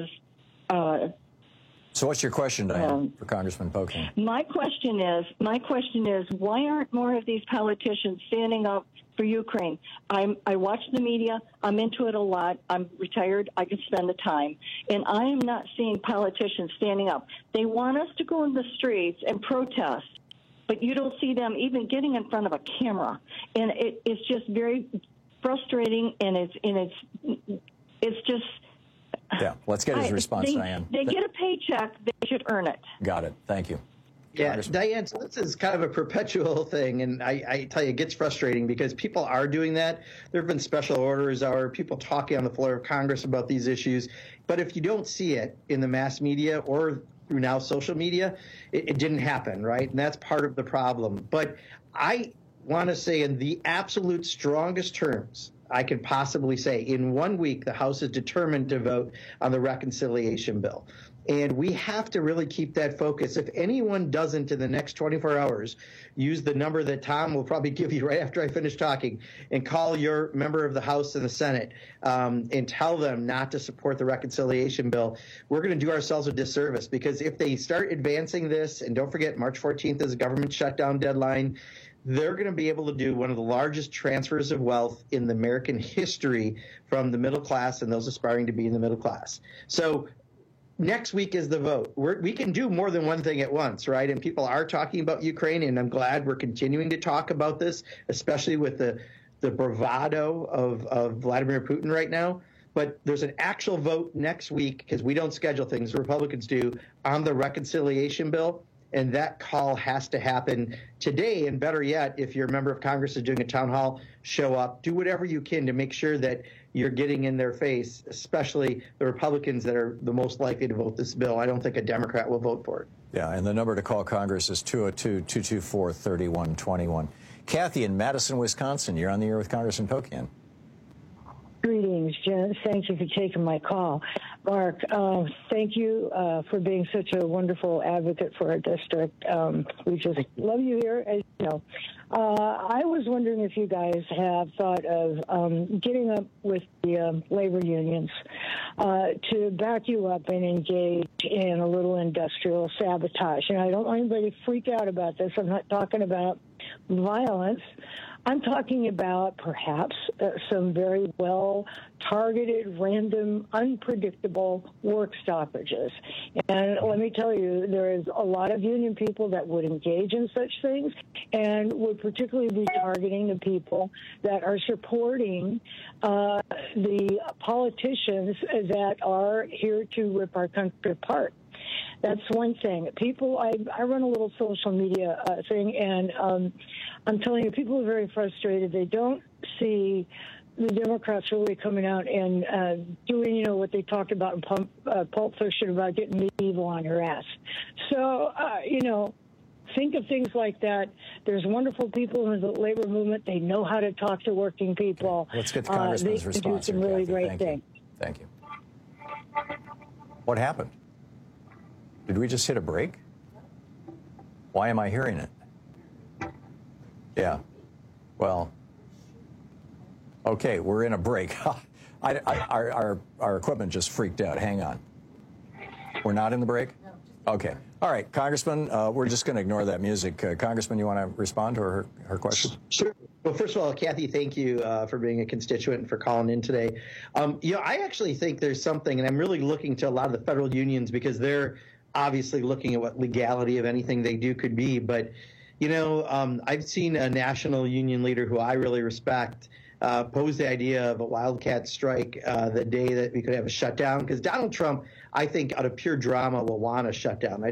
as so what's your question, Diane, for Congressman Pocan? My question is, why aren't more of these politicians standing up for Ukraine? I watch the media. I'm into it a lot. I'm retired. I can spend the time. And I am not seeing politicians standing up. They want us to go in the streets and protest, but you don't see them even getting in front of a camera. And it's just very frustrating, and it's just. Yeah, let's get his response, Diane. They get a paycheck; they should earn it. Got it. Thank you. Yeah, Diane, so this is kind of a perpetual thing, and I tell you, it gets frustrating because people are doing that. There have been special orders or people talking on the floor of Congress about these issues, but if you don't see it in the mass media or through now social media, it didn't happen, right? And that's part of the problem. But I want to say in the absolute strongest terms I can possibly say, in 1 week, the House is determined to vote on the reconciliation bill. And we have to really keep that focus. If anyone doesn't in the next 24 hours use the number that Tom will probably give you right after I finish talking and call your member of the House and the Senate and tell them not to support the reconciliation bill, we're going to do ourselves a disservice, because if they start advancing this, and don't forget March 14th is a government shutdown deadline, they're going to be able to do one of the largest transfers of wealth in the American history from the middle class and those aspiring to be in the middle class. So next week is the vote. We can do more than one thing at once, right? And people are talking about Ukraine, and I'm glad we're continuing to talk about this, especially with the bravado of Vladimir Putin right now. But there's an actual vote next week, because we don't schedule things, the Republicans do, on the reconciliation bill. And that call has to happen today. And better yet, if you're a member of Congress is doing a town hall, show up, do whatever you can to make sure that you're getting in their face, especially the Republicans that are the most likely to vote this bill. I don't think a Democrat will vote for it. Yeah, and the number to call Congress is 202-224-3121. Kathy in Madison, Wisconsin, you're on the air with Congressman Pocan. Greetings, Jen. Thank you for taking my call. Mark, thank you for being such a wonderful advocate for our district. We just love you here, as you know. I was wondering if you guys have thought of getting up with the labor unions to back you up and engage in a little industrial sabotage. And I don't want anybody to freak out about this. I'm not talking about violence. I'm talking about perhaps some very well-targeted, random, unpredictable work stoppages. And let me tell you, there is a lot of union people that would engage in such things and would particularly be targeting the people that are supporting the politicians that are here to rip our country apart. That's one thing. People, I run a little social media thing, and I'm telling you, people are very frustrated. They don't see the Democrats really coming out and doing, you know, what they talked about in Pulp Fiction about getting medieval on your ass. So, you know, think of things like that. There's wonderful people in the labor movement. They know how to talk to working people. Let's get the Congressman's response. They can do some really great things. Thank you. What happened? Did we just hit a break? Why am I hearing it? Yeah. Well, okay, we're in a break. Our equipment just freaked out. Hang on. We're not in the break? Okay. All right, Congressman, we're just going to ignore that music. Congressman, you want to respond to her question? Sure. Well, first of all, Kathy, thank you for being a constituent and for calling in today. You know, I actually think there's something, and I'm really looking to a lot of the federal unions because they're obviously looking at what legality of anything they do could be. But, you know, I've seen a national union leader who I really respect pose the idea of a wildcat strike the day that we could have a shutdown, because Donald Trump, I think, out of pure drama, will want a shutdown.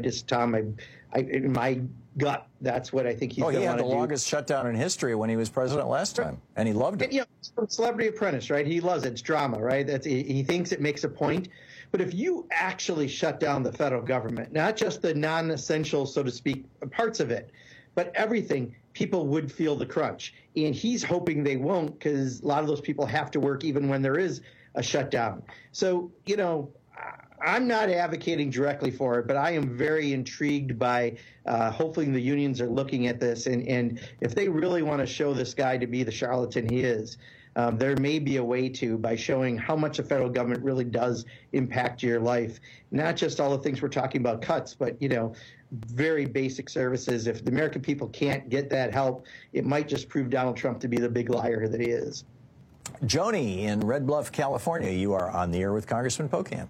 In my gut, that's what I think he's going to want to do. He had the longest shutdown in history when he was president last time, and he loved it. And, you know, Celebrity Apprentice, right? He loves it. It's drama, right? He thinks it makes a point. But if you actually shut down the federal government, not just the non-essential, so to speak, parts of it, but everything, people would feel the crunch. And he's hoping they won't, because a lot of those people have to work even when there is a shutdown. So, you know, I'm not advocating directly for it, but I am very intrigued by hopefully the unions are looking at this. And if they really want to show this guy to be the charlatan he is, there may be a way to, by showing how much the federal government really does impact your life, not just all the things we're talking about cuts, but, you know, very basic services. If the American people can't get that help, it might just prove Donald Trump to be the big liar that he is. Joni in Red Bluff, California, you are on the air with Congressman Pocan.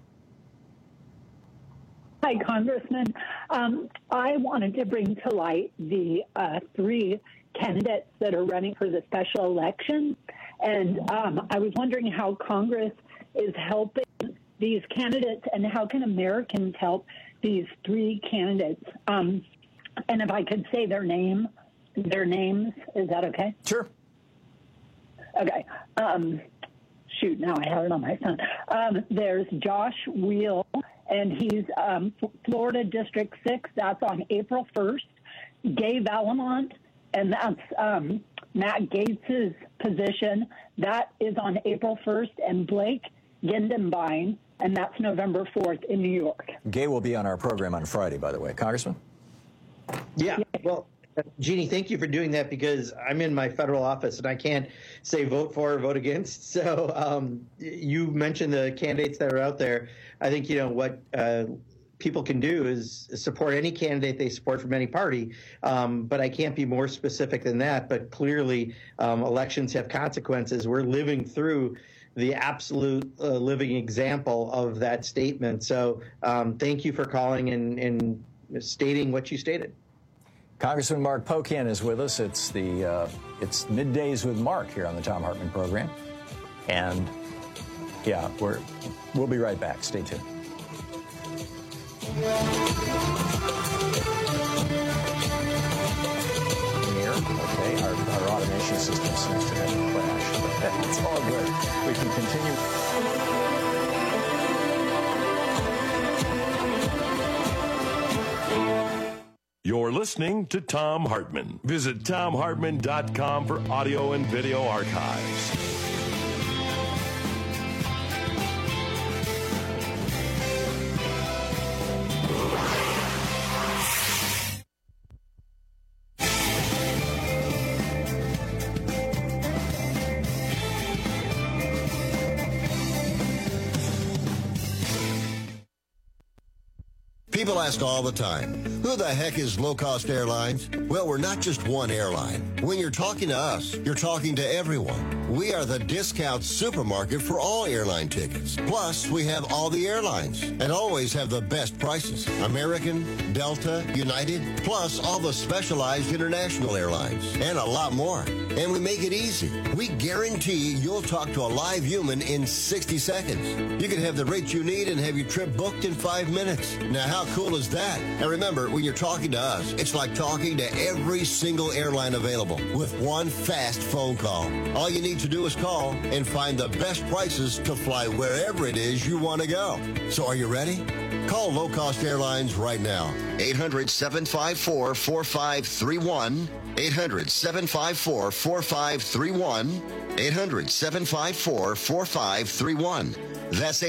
Hi, Congressman. I wanted to bring to light the 3 candidates that are running for the special election. And I was wondering how Congress is helping these candidates and how can Americans help these three candidates. And if I could say their names, is that okay? Sure. Okay. Shoot, now I have it on my phone. There's Josh Wheel, and he's Florida District 6. That's on April 1st. Gay Valamont, and that's Matt Gaetz's position. That is on April 1st. And Blake Gindenbein, and that's November 4th in New York. Gay will be on our program on Friday, by the way. Congressman? Yeah, well, Jeannie, thank you for doing that, because I'm in my federal office and I can't say vote for or vote against. So you mentioned the candidates that are out there. I think, what people can do is support any candidate they support from any party. But I can't be more specific than that. But clearly, elections have consequences. We're living through the absolute living example of that statement. So thank you for calling and stating what you stated. Congressman Mark Pocan is with us. It's Middays with Mark here on the Thom Hartmann program. And yeah, we'll be right back. Stay tuned. Okay, our automation system seems to have crashed. It's all good. We can continue. You're listening to Thom Hartmann. Visit ThomHartmann.com for audio and video archives. People ask all the time, who the heck is Low Cost Airlines? Well, we're not just one airline. When you're talking to us, you're talking to everyone. We are the discount supermarket for all airline tickets. Plus, we have all the airlines and always have the best prices. American, Delta, United, plus all the specialized international airlines and a lot more. And we make it easy. We guarantee you'll talk to a live human in 60 seconds. You can have the rates you need and have your trip booked in 5 minutes. Now, how cool is that? And remember, when you're talking to us, it's like talking to every single airline available with one fast phone call. All you need to do is call and find the best prices to fly wherever it is you want to go. So are you ready? Call Low Cost Airlines right now. 800-754-4531. 800-754-4531. 800-754-4531. That's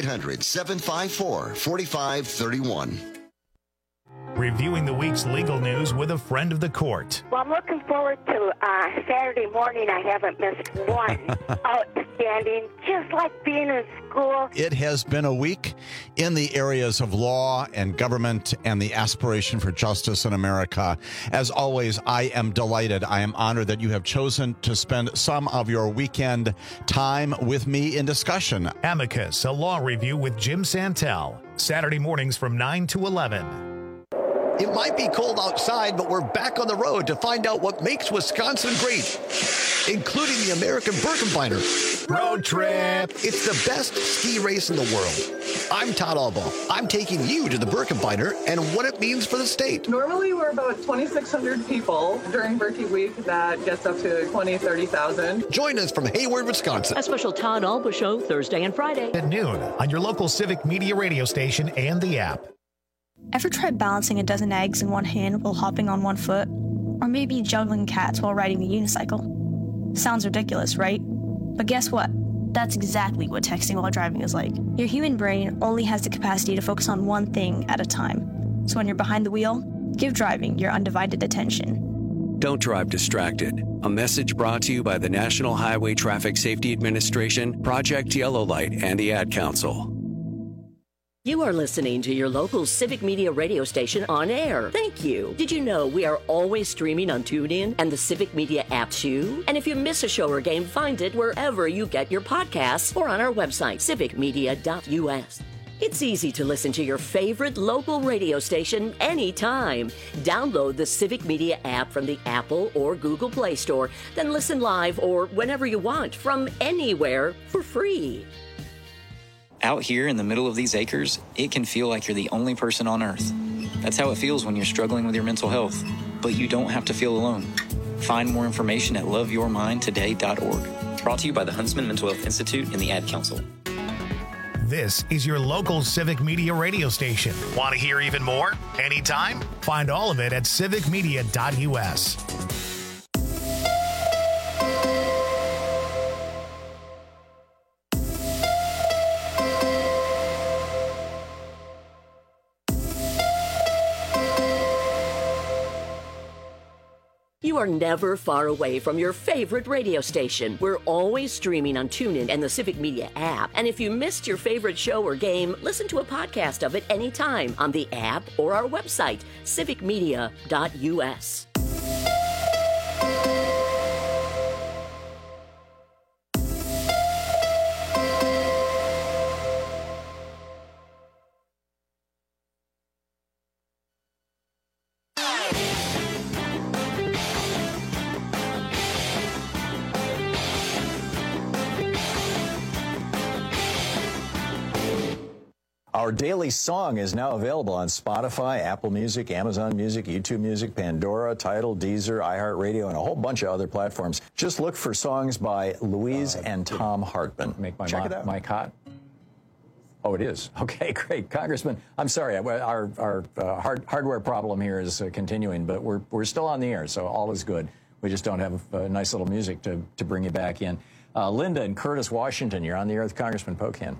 800-754-4531. Reviewing the week's legal news with a friend of the court. Well, I'm looking forward to Saturday morning. I haven't missed one. Outstanding, just like being in school. It has been a week in the areas of law and government and the aspiration for justice in America. As always, I am delighted. I am honored that you have chosen to spend some of your weekend time with me in discussion. Amicus, a law review with Jim Santel. Saturday mornings from 9 to 11. It might be cold outside, but we're back on the road to find out what makes Wisconsin great, including the American Birkebeiner Road Trip. It's the best ski race in the world. I'm Todd Albaugh. I'm taking you to the Birkebeiner and what it means for the state. Normally, we're about 2,600 people. During Birkie Week, that gets up to 20,000, 30,000. Join us from Hayward, Wisconsin. A special Todd Albaugh show Thursday and Friday at noon on your local Civic Media radio station and the app. Ever tried balancing a dozen eggs in one hand while hopping on one foot? Or maybe juggling cats while riding a unicycle? Sounds ridiculous, right? But guess what? That's exactly what texting while driving is like. Your human brain only has the capacity to focus on one thing at a time. So when you're behind the wheel, give driving your undivided attention. Don't drive distracted. A message brought to you by the National Highway Traffic Safety Administration, Project Yellow Light, and the Ad Council. You are listening to your local Civic Media radio station on air. Thank you. Did you know we are always streaming on TuneIn and the Civic Media app too? And if you miss a show or game, find it wherever you get your podcasts or on our website, civicmedia.us. It's easy to listen to your favorite local radio station anytime. Download the Civic Media app from the Apple or Google Play Store, then listen live or whenever you want from anywhere for free. Out here in the middle of these acres, it can feel like you're the only person on Earth. That's how it feels when you're struggling with your mental health. But you don't have to feel alone. Find more information at loveyourmindtoday.org. Brought to you by the Huntsman Mental Health Institute and the Ad Council. This is your local Civic Media radio station. Want to hear even more? Anytime? Find all of it at civicmedia.us. You are never far away from your favorite radio station. We're always streaming on TuneIn and the Civic Media app. And if you missed your favorite show or game, listen to a podcast of it anytime on the app or our website, civicmedia.us. Our daily song is now available on Spotify, Apple Music, Amazon Music, YouTube Music, Pandora, Tidal, Deezer, iHeartRadio, and a whole bunch of other platforms. Just look for songs by Louise and Tom Hartman. Check it out. Mic hot? Oh, it is. Okay, great. Congressman, I'm sorry. Our hardware problem here is continuing, but we're still on the air, so all is good. We just don't have nice little music to bring you back in. Linda in Curtis, Washington, you're on the air with Congressman Pocan.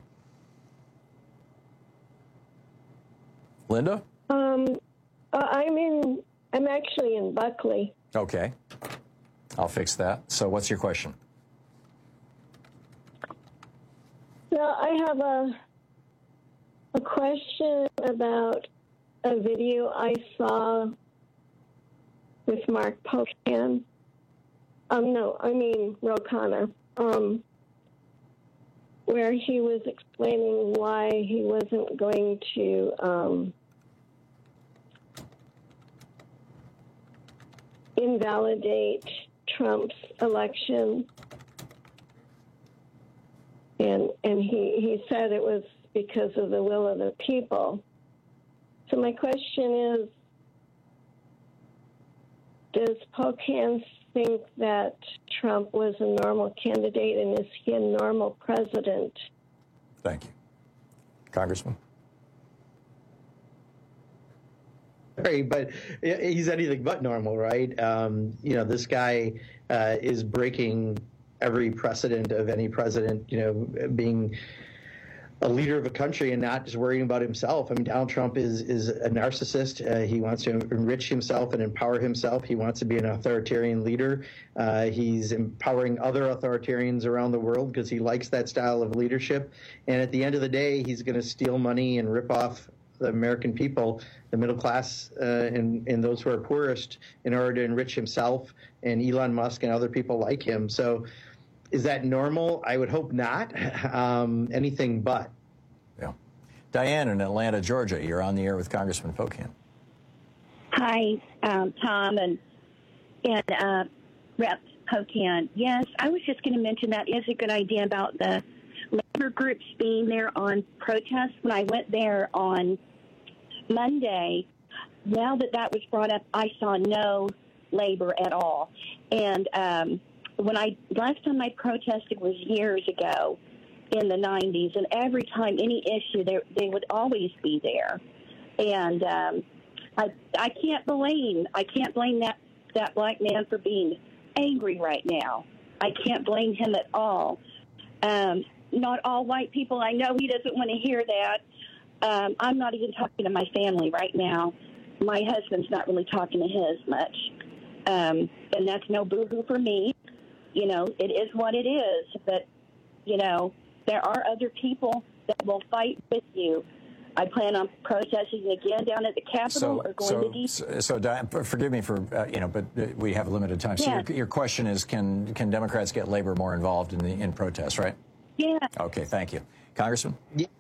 Linda? I'm actually in Buckley. Okay. I'll fix that. So what's your question? Well, I have a question about a video I saw with Mark Pocan. Ro Khanna. Where he was explaining why he wasn't going to invalidate Trump's election. And he said it was because of the will of the people. So my question is, does Pocan think that Trump was a normal candidate, and is he a normal president? Thank you. Congressman? Right, but he's anything but normal, right? This guy is breaking every precedent of any president, being a leader of a country and not just worrying about himself. I mean, Donald Trump is a narcissist. He wants to enrich himself and empower himself. He wants to be an authoritarian leader. He's empowering other authoritarians around the world because he likes that style of leadership. And at the end of the day, he's going to steal money and rip off the American people, the middle class, and those who are poorest, in order to enrich himself and Elon Musk and other people like him. So is that normal? I would hope not. Anything but. Yeah. Diane in Atlanta, Georgia, you're on the air with Congressman Pocan. Hi, Tom and Rep Pocan. Yes, I was just going to mention that is a good idea about the labor groups being there on protests. When I went there on Monday, now that was brought up, I saw no labor at all. And last time I protested was years ago in the 90s, and every time any issue, they would always be there. And I can't blame that black man for being angry right now. I can't blame him at all. Not all white people. I know he doesn't want to hear that. I'm not even talking to my family right now. My husband's not really talking to his much. And that's no boo-hoo for me. It is what it is. But, there are other people that will fight with you. I plan on protesting again down at the Capitol or going to D.C. So, Diane, forgive me for, but we have limited time. So Yeah. your question is, can Democrats get labor more involved in protests, right? Yeah. Okay, thank you. Congressman?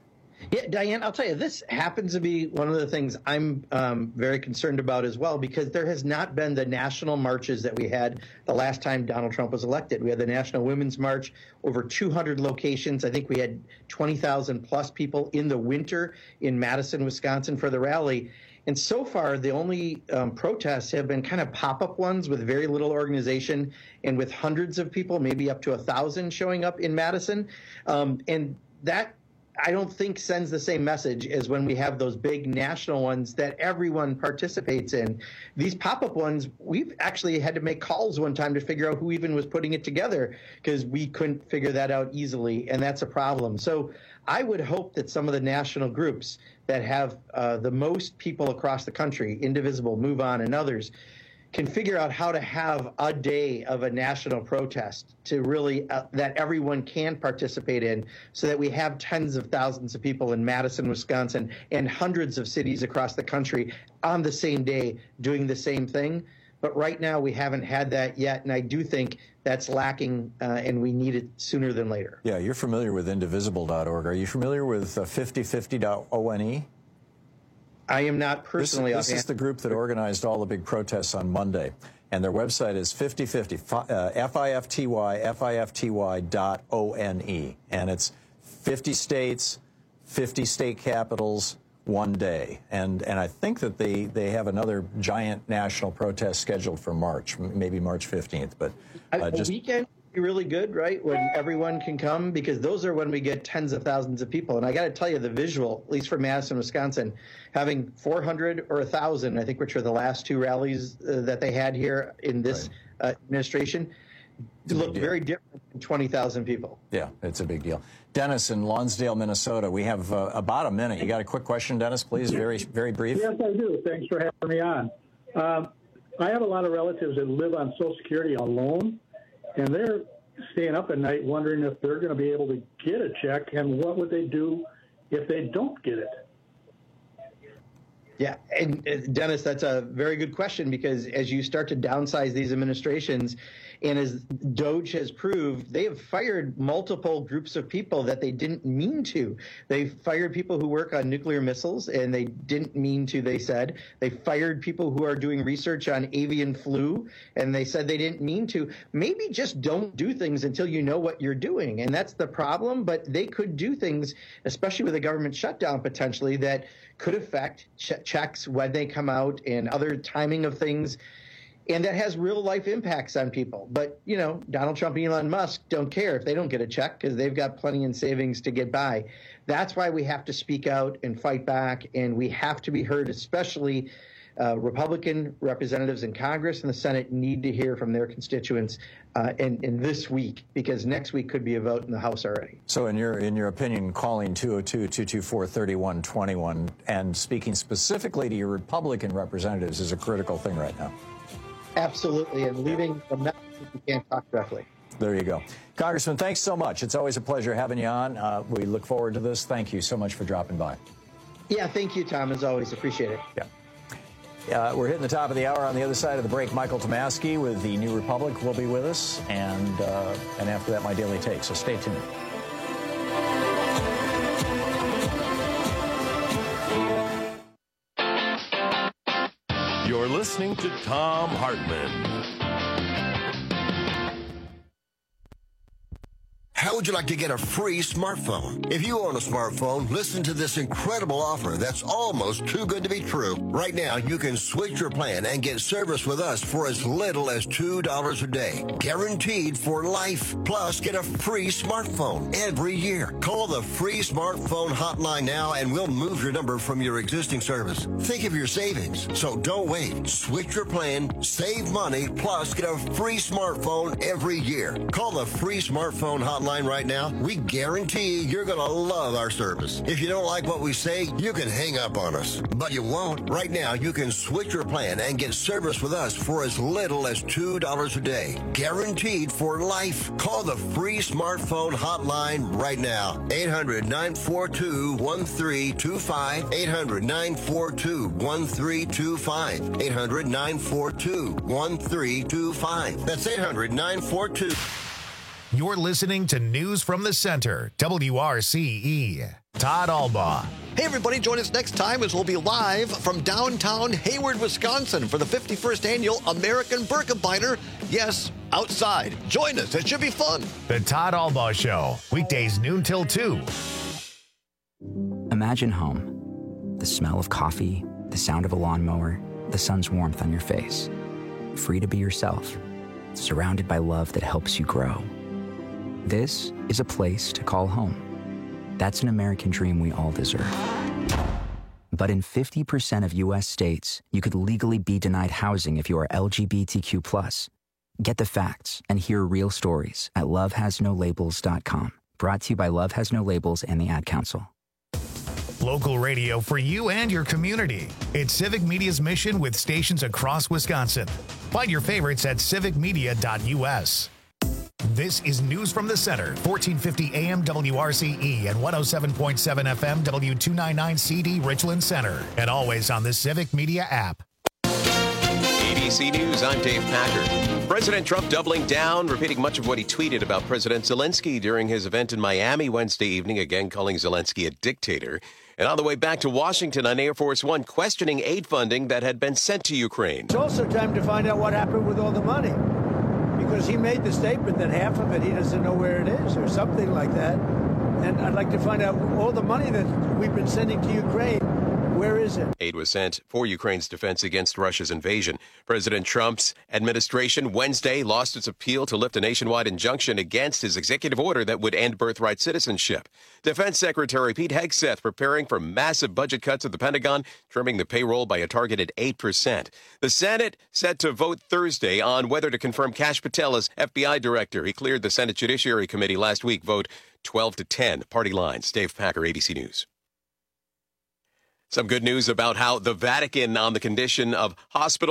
Yeah, Diane, I'll tell you, this happens to be one of the things I'm very concerned about as well, because there has not been the national marches that we had the last time Donald Trump was elected. We had the National Women's March, over 200 locations. I think we had 20,000 plus people in the winter in Madison, Wisconsin for the rally. And so far, the only protests have been kind of pop-up ones with very little organization and with hundreds of people, maybe up to 1,000 showing up in Madison. And that, I don't think, sends the same message as when we have those big national ones that everyone participates in. These pop-up ones, we've actually had to make calls one time to figure out who even was putting it together because we couldn't figure that out easily, and that's a problem. So I would hope that some of the national groups that have the most people across the country, Indivisible, Move On, and others, can figure out how to have a day of a national protest to really that everyone can participate in, so that we have tens of thousands of people in Madison, Wisconsin, and hundreds of cities across the country on the same day doing the same thing. But right now we haven't had that yet, and I do think that's lacking, and we need it sooner than later. Yeah, you're familiar with Indivisible.org. Are you familiar with 5050.one? I am not personally. This is the group that organized all the big protests on Monday, and their website is 5050, FIFTY.ONE, and it's 50 states, 50 state capitals, one day. And I think that they have another giant national protest scheduled for March, maybe March 15th. But just a weekend would be really good, right? When everyone can come, because those are when we get tens of thousands of people. And I got to tell you, the visual, at least for Madison, Wisconsin, having 400 or 1,000, I think, which were the last two rallies that they had here in this administration, looked very different than 20,000 people. Yeah, it's a big deal. Dennis in Lonsdale, Minnesota. We have about a minute. You got a quick question, Dennis, please? Very, very brief. Yes, I do. Thanks for having me on. I have a lot of relatives that live on Social Security alone, and they're staying up at night wondering if they're going to be able to get a check, and what would they do if they don't get it? Yeah, and Dennis, that's a very good question, because as you start to downsize these administrations, and as DOJ has proved, they have fired multiple groups of people that they didn't mean to. They fired people who work on nuclear missiles, and they didn't mean to, they said. They fired people who are doing research on avian flu, and they said they didn't mean to. Maybe just don't do things until you know what you're doing, and that's the problem. But they could do things, especially with a government shutdown potentially, that could affect checks when they come out and other timing of things. And that has real life impacts on people. But, you know, Donald Trump and Elon Musk don't care if they don't get a check, because they've got plenty in savings to get by. That's why we have to speak out and fight back, and we have to be heard, especially Republican representatives in Congress and the Senate need to hear from their constituents in this week, because next week could be a vote in the House already. So in your opinion, calling 202-224-3121 and speaking specifically to your Republican representatives is a critical thing right now? Absolutely, and leaving the message if you can't talk directly. There you go. Congressman, thanks so much. It's always a pleasure having you on. We look forward to this. Thank you so much for dropping by. Yeah, thank you, Tom, as always. Appreciate it. Yeah. We're hitting the top of the hour. On the other side of the break, Michael Tomasky with the New Republic will be with us, and after that, my Daily Take. So stay tuned. You're listening to Thom Hartmann. How would you like to get a free smartphone? If you own a smartphone, listen to this incredible offer that's almost too good to be true. Right now, you can switch your plan and get service with us for as little as $2 a day. Guaranteed for life. Plus, get a free smartphone every year. Call the free smartphone hotline now and we'll move your number from your existing service. Think of your savings. So don't wait. Switch your plan, save money, plus get a free smartphone every year. Call the free smartphone hotline right now. We guarantee you're going to love our service. If you don't like what we say, you can hang up on us. But you won't. Right now, you can switch your plan and get service with us for as little as $2 a day. Guaranteed for life. Call the free smartphone hotline right now. 800-942-1325. 800-942-1325. 800-942-1325. That's 800-942. You're listening to News from the Center, WRCE. Todd Albaugh. Hey, everybody, join us next time as we'll be live from downtown Hayward, Wisconsin for the 51st Annual American Birkebeiner. Yes, outside. Join us. It should be fun. The Todd Albaugh Show, weekdays noon till 2. Imagine home. The smell of coffee, the sound of a lawnmower, the sun's warmth on your face. Free to be yourself, surrounded by love that helps you grow. This is a place to call home. That's an American dream we all deserve. But in 50% of U.S. states, you could legally be denied housing if you are LGBTQ+. Get the facts and hear real stories at lovehasnolabels.com. Brought to you by Love Has No Labels and the Ad Council. Local radio for you and your community. It's Civic Media's mission with stations across Wisconsin. Find your favorites at civicmedia.us. This is News from the Center, 1450 AM WRCE and 107.7 FM W299 CD Richland Center, and always on the Civic Media app. ABC News, I'm Dave Packer. President Trump doubling down, repeating much of what he tweeted about President Zelensky during his event in Miami Wednesday evening, again calling Zelensky a dictator. And on the way back to Washington on Air Force One, questioning aid funding that had been sent to Ukraine. It's also time to find out what happened with all the money. Because he made the statement that half of it he doesn't know where it is or something like that. And I'd like to find out all the money that we've been sending to Ukraine, where is it? Aid was sent for Ukraine's defense against Russia's invasion. President Trump's administration Wednesday lost its appeal to lift a nationwide injunction against his executive order that would end birthright citizenship. Defense Secretary Pete Hegseth preparing for massive budget cuts at the Pentagon, trimming the payroll by a targeted 8%. The Senate set to vote Thursday on whether to confirm Kash Patel as FBI director. He cleared the Senate Judiciary Committee last week. Vote 12-10. Party lines. Dave Packer, ABC News. Some good news about how the Vatican on the condition of hospital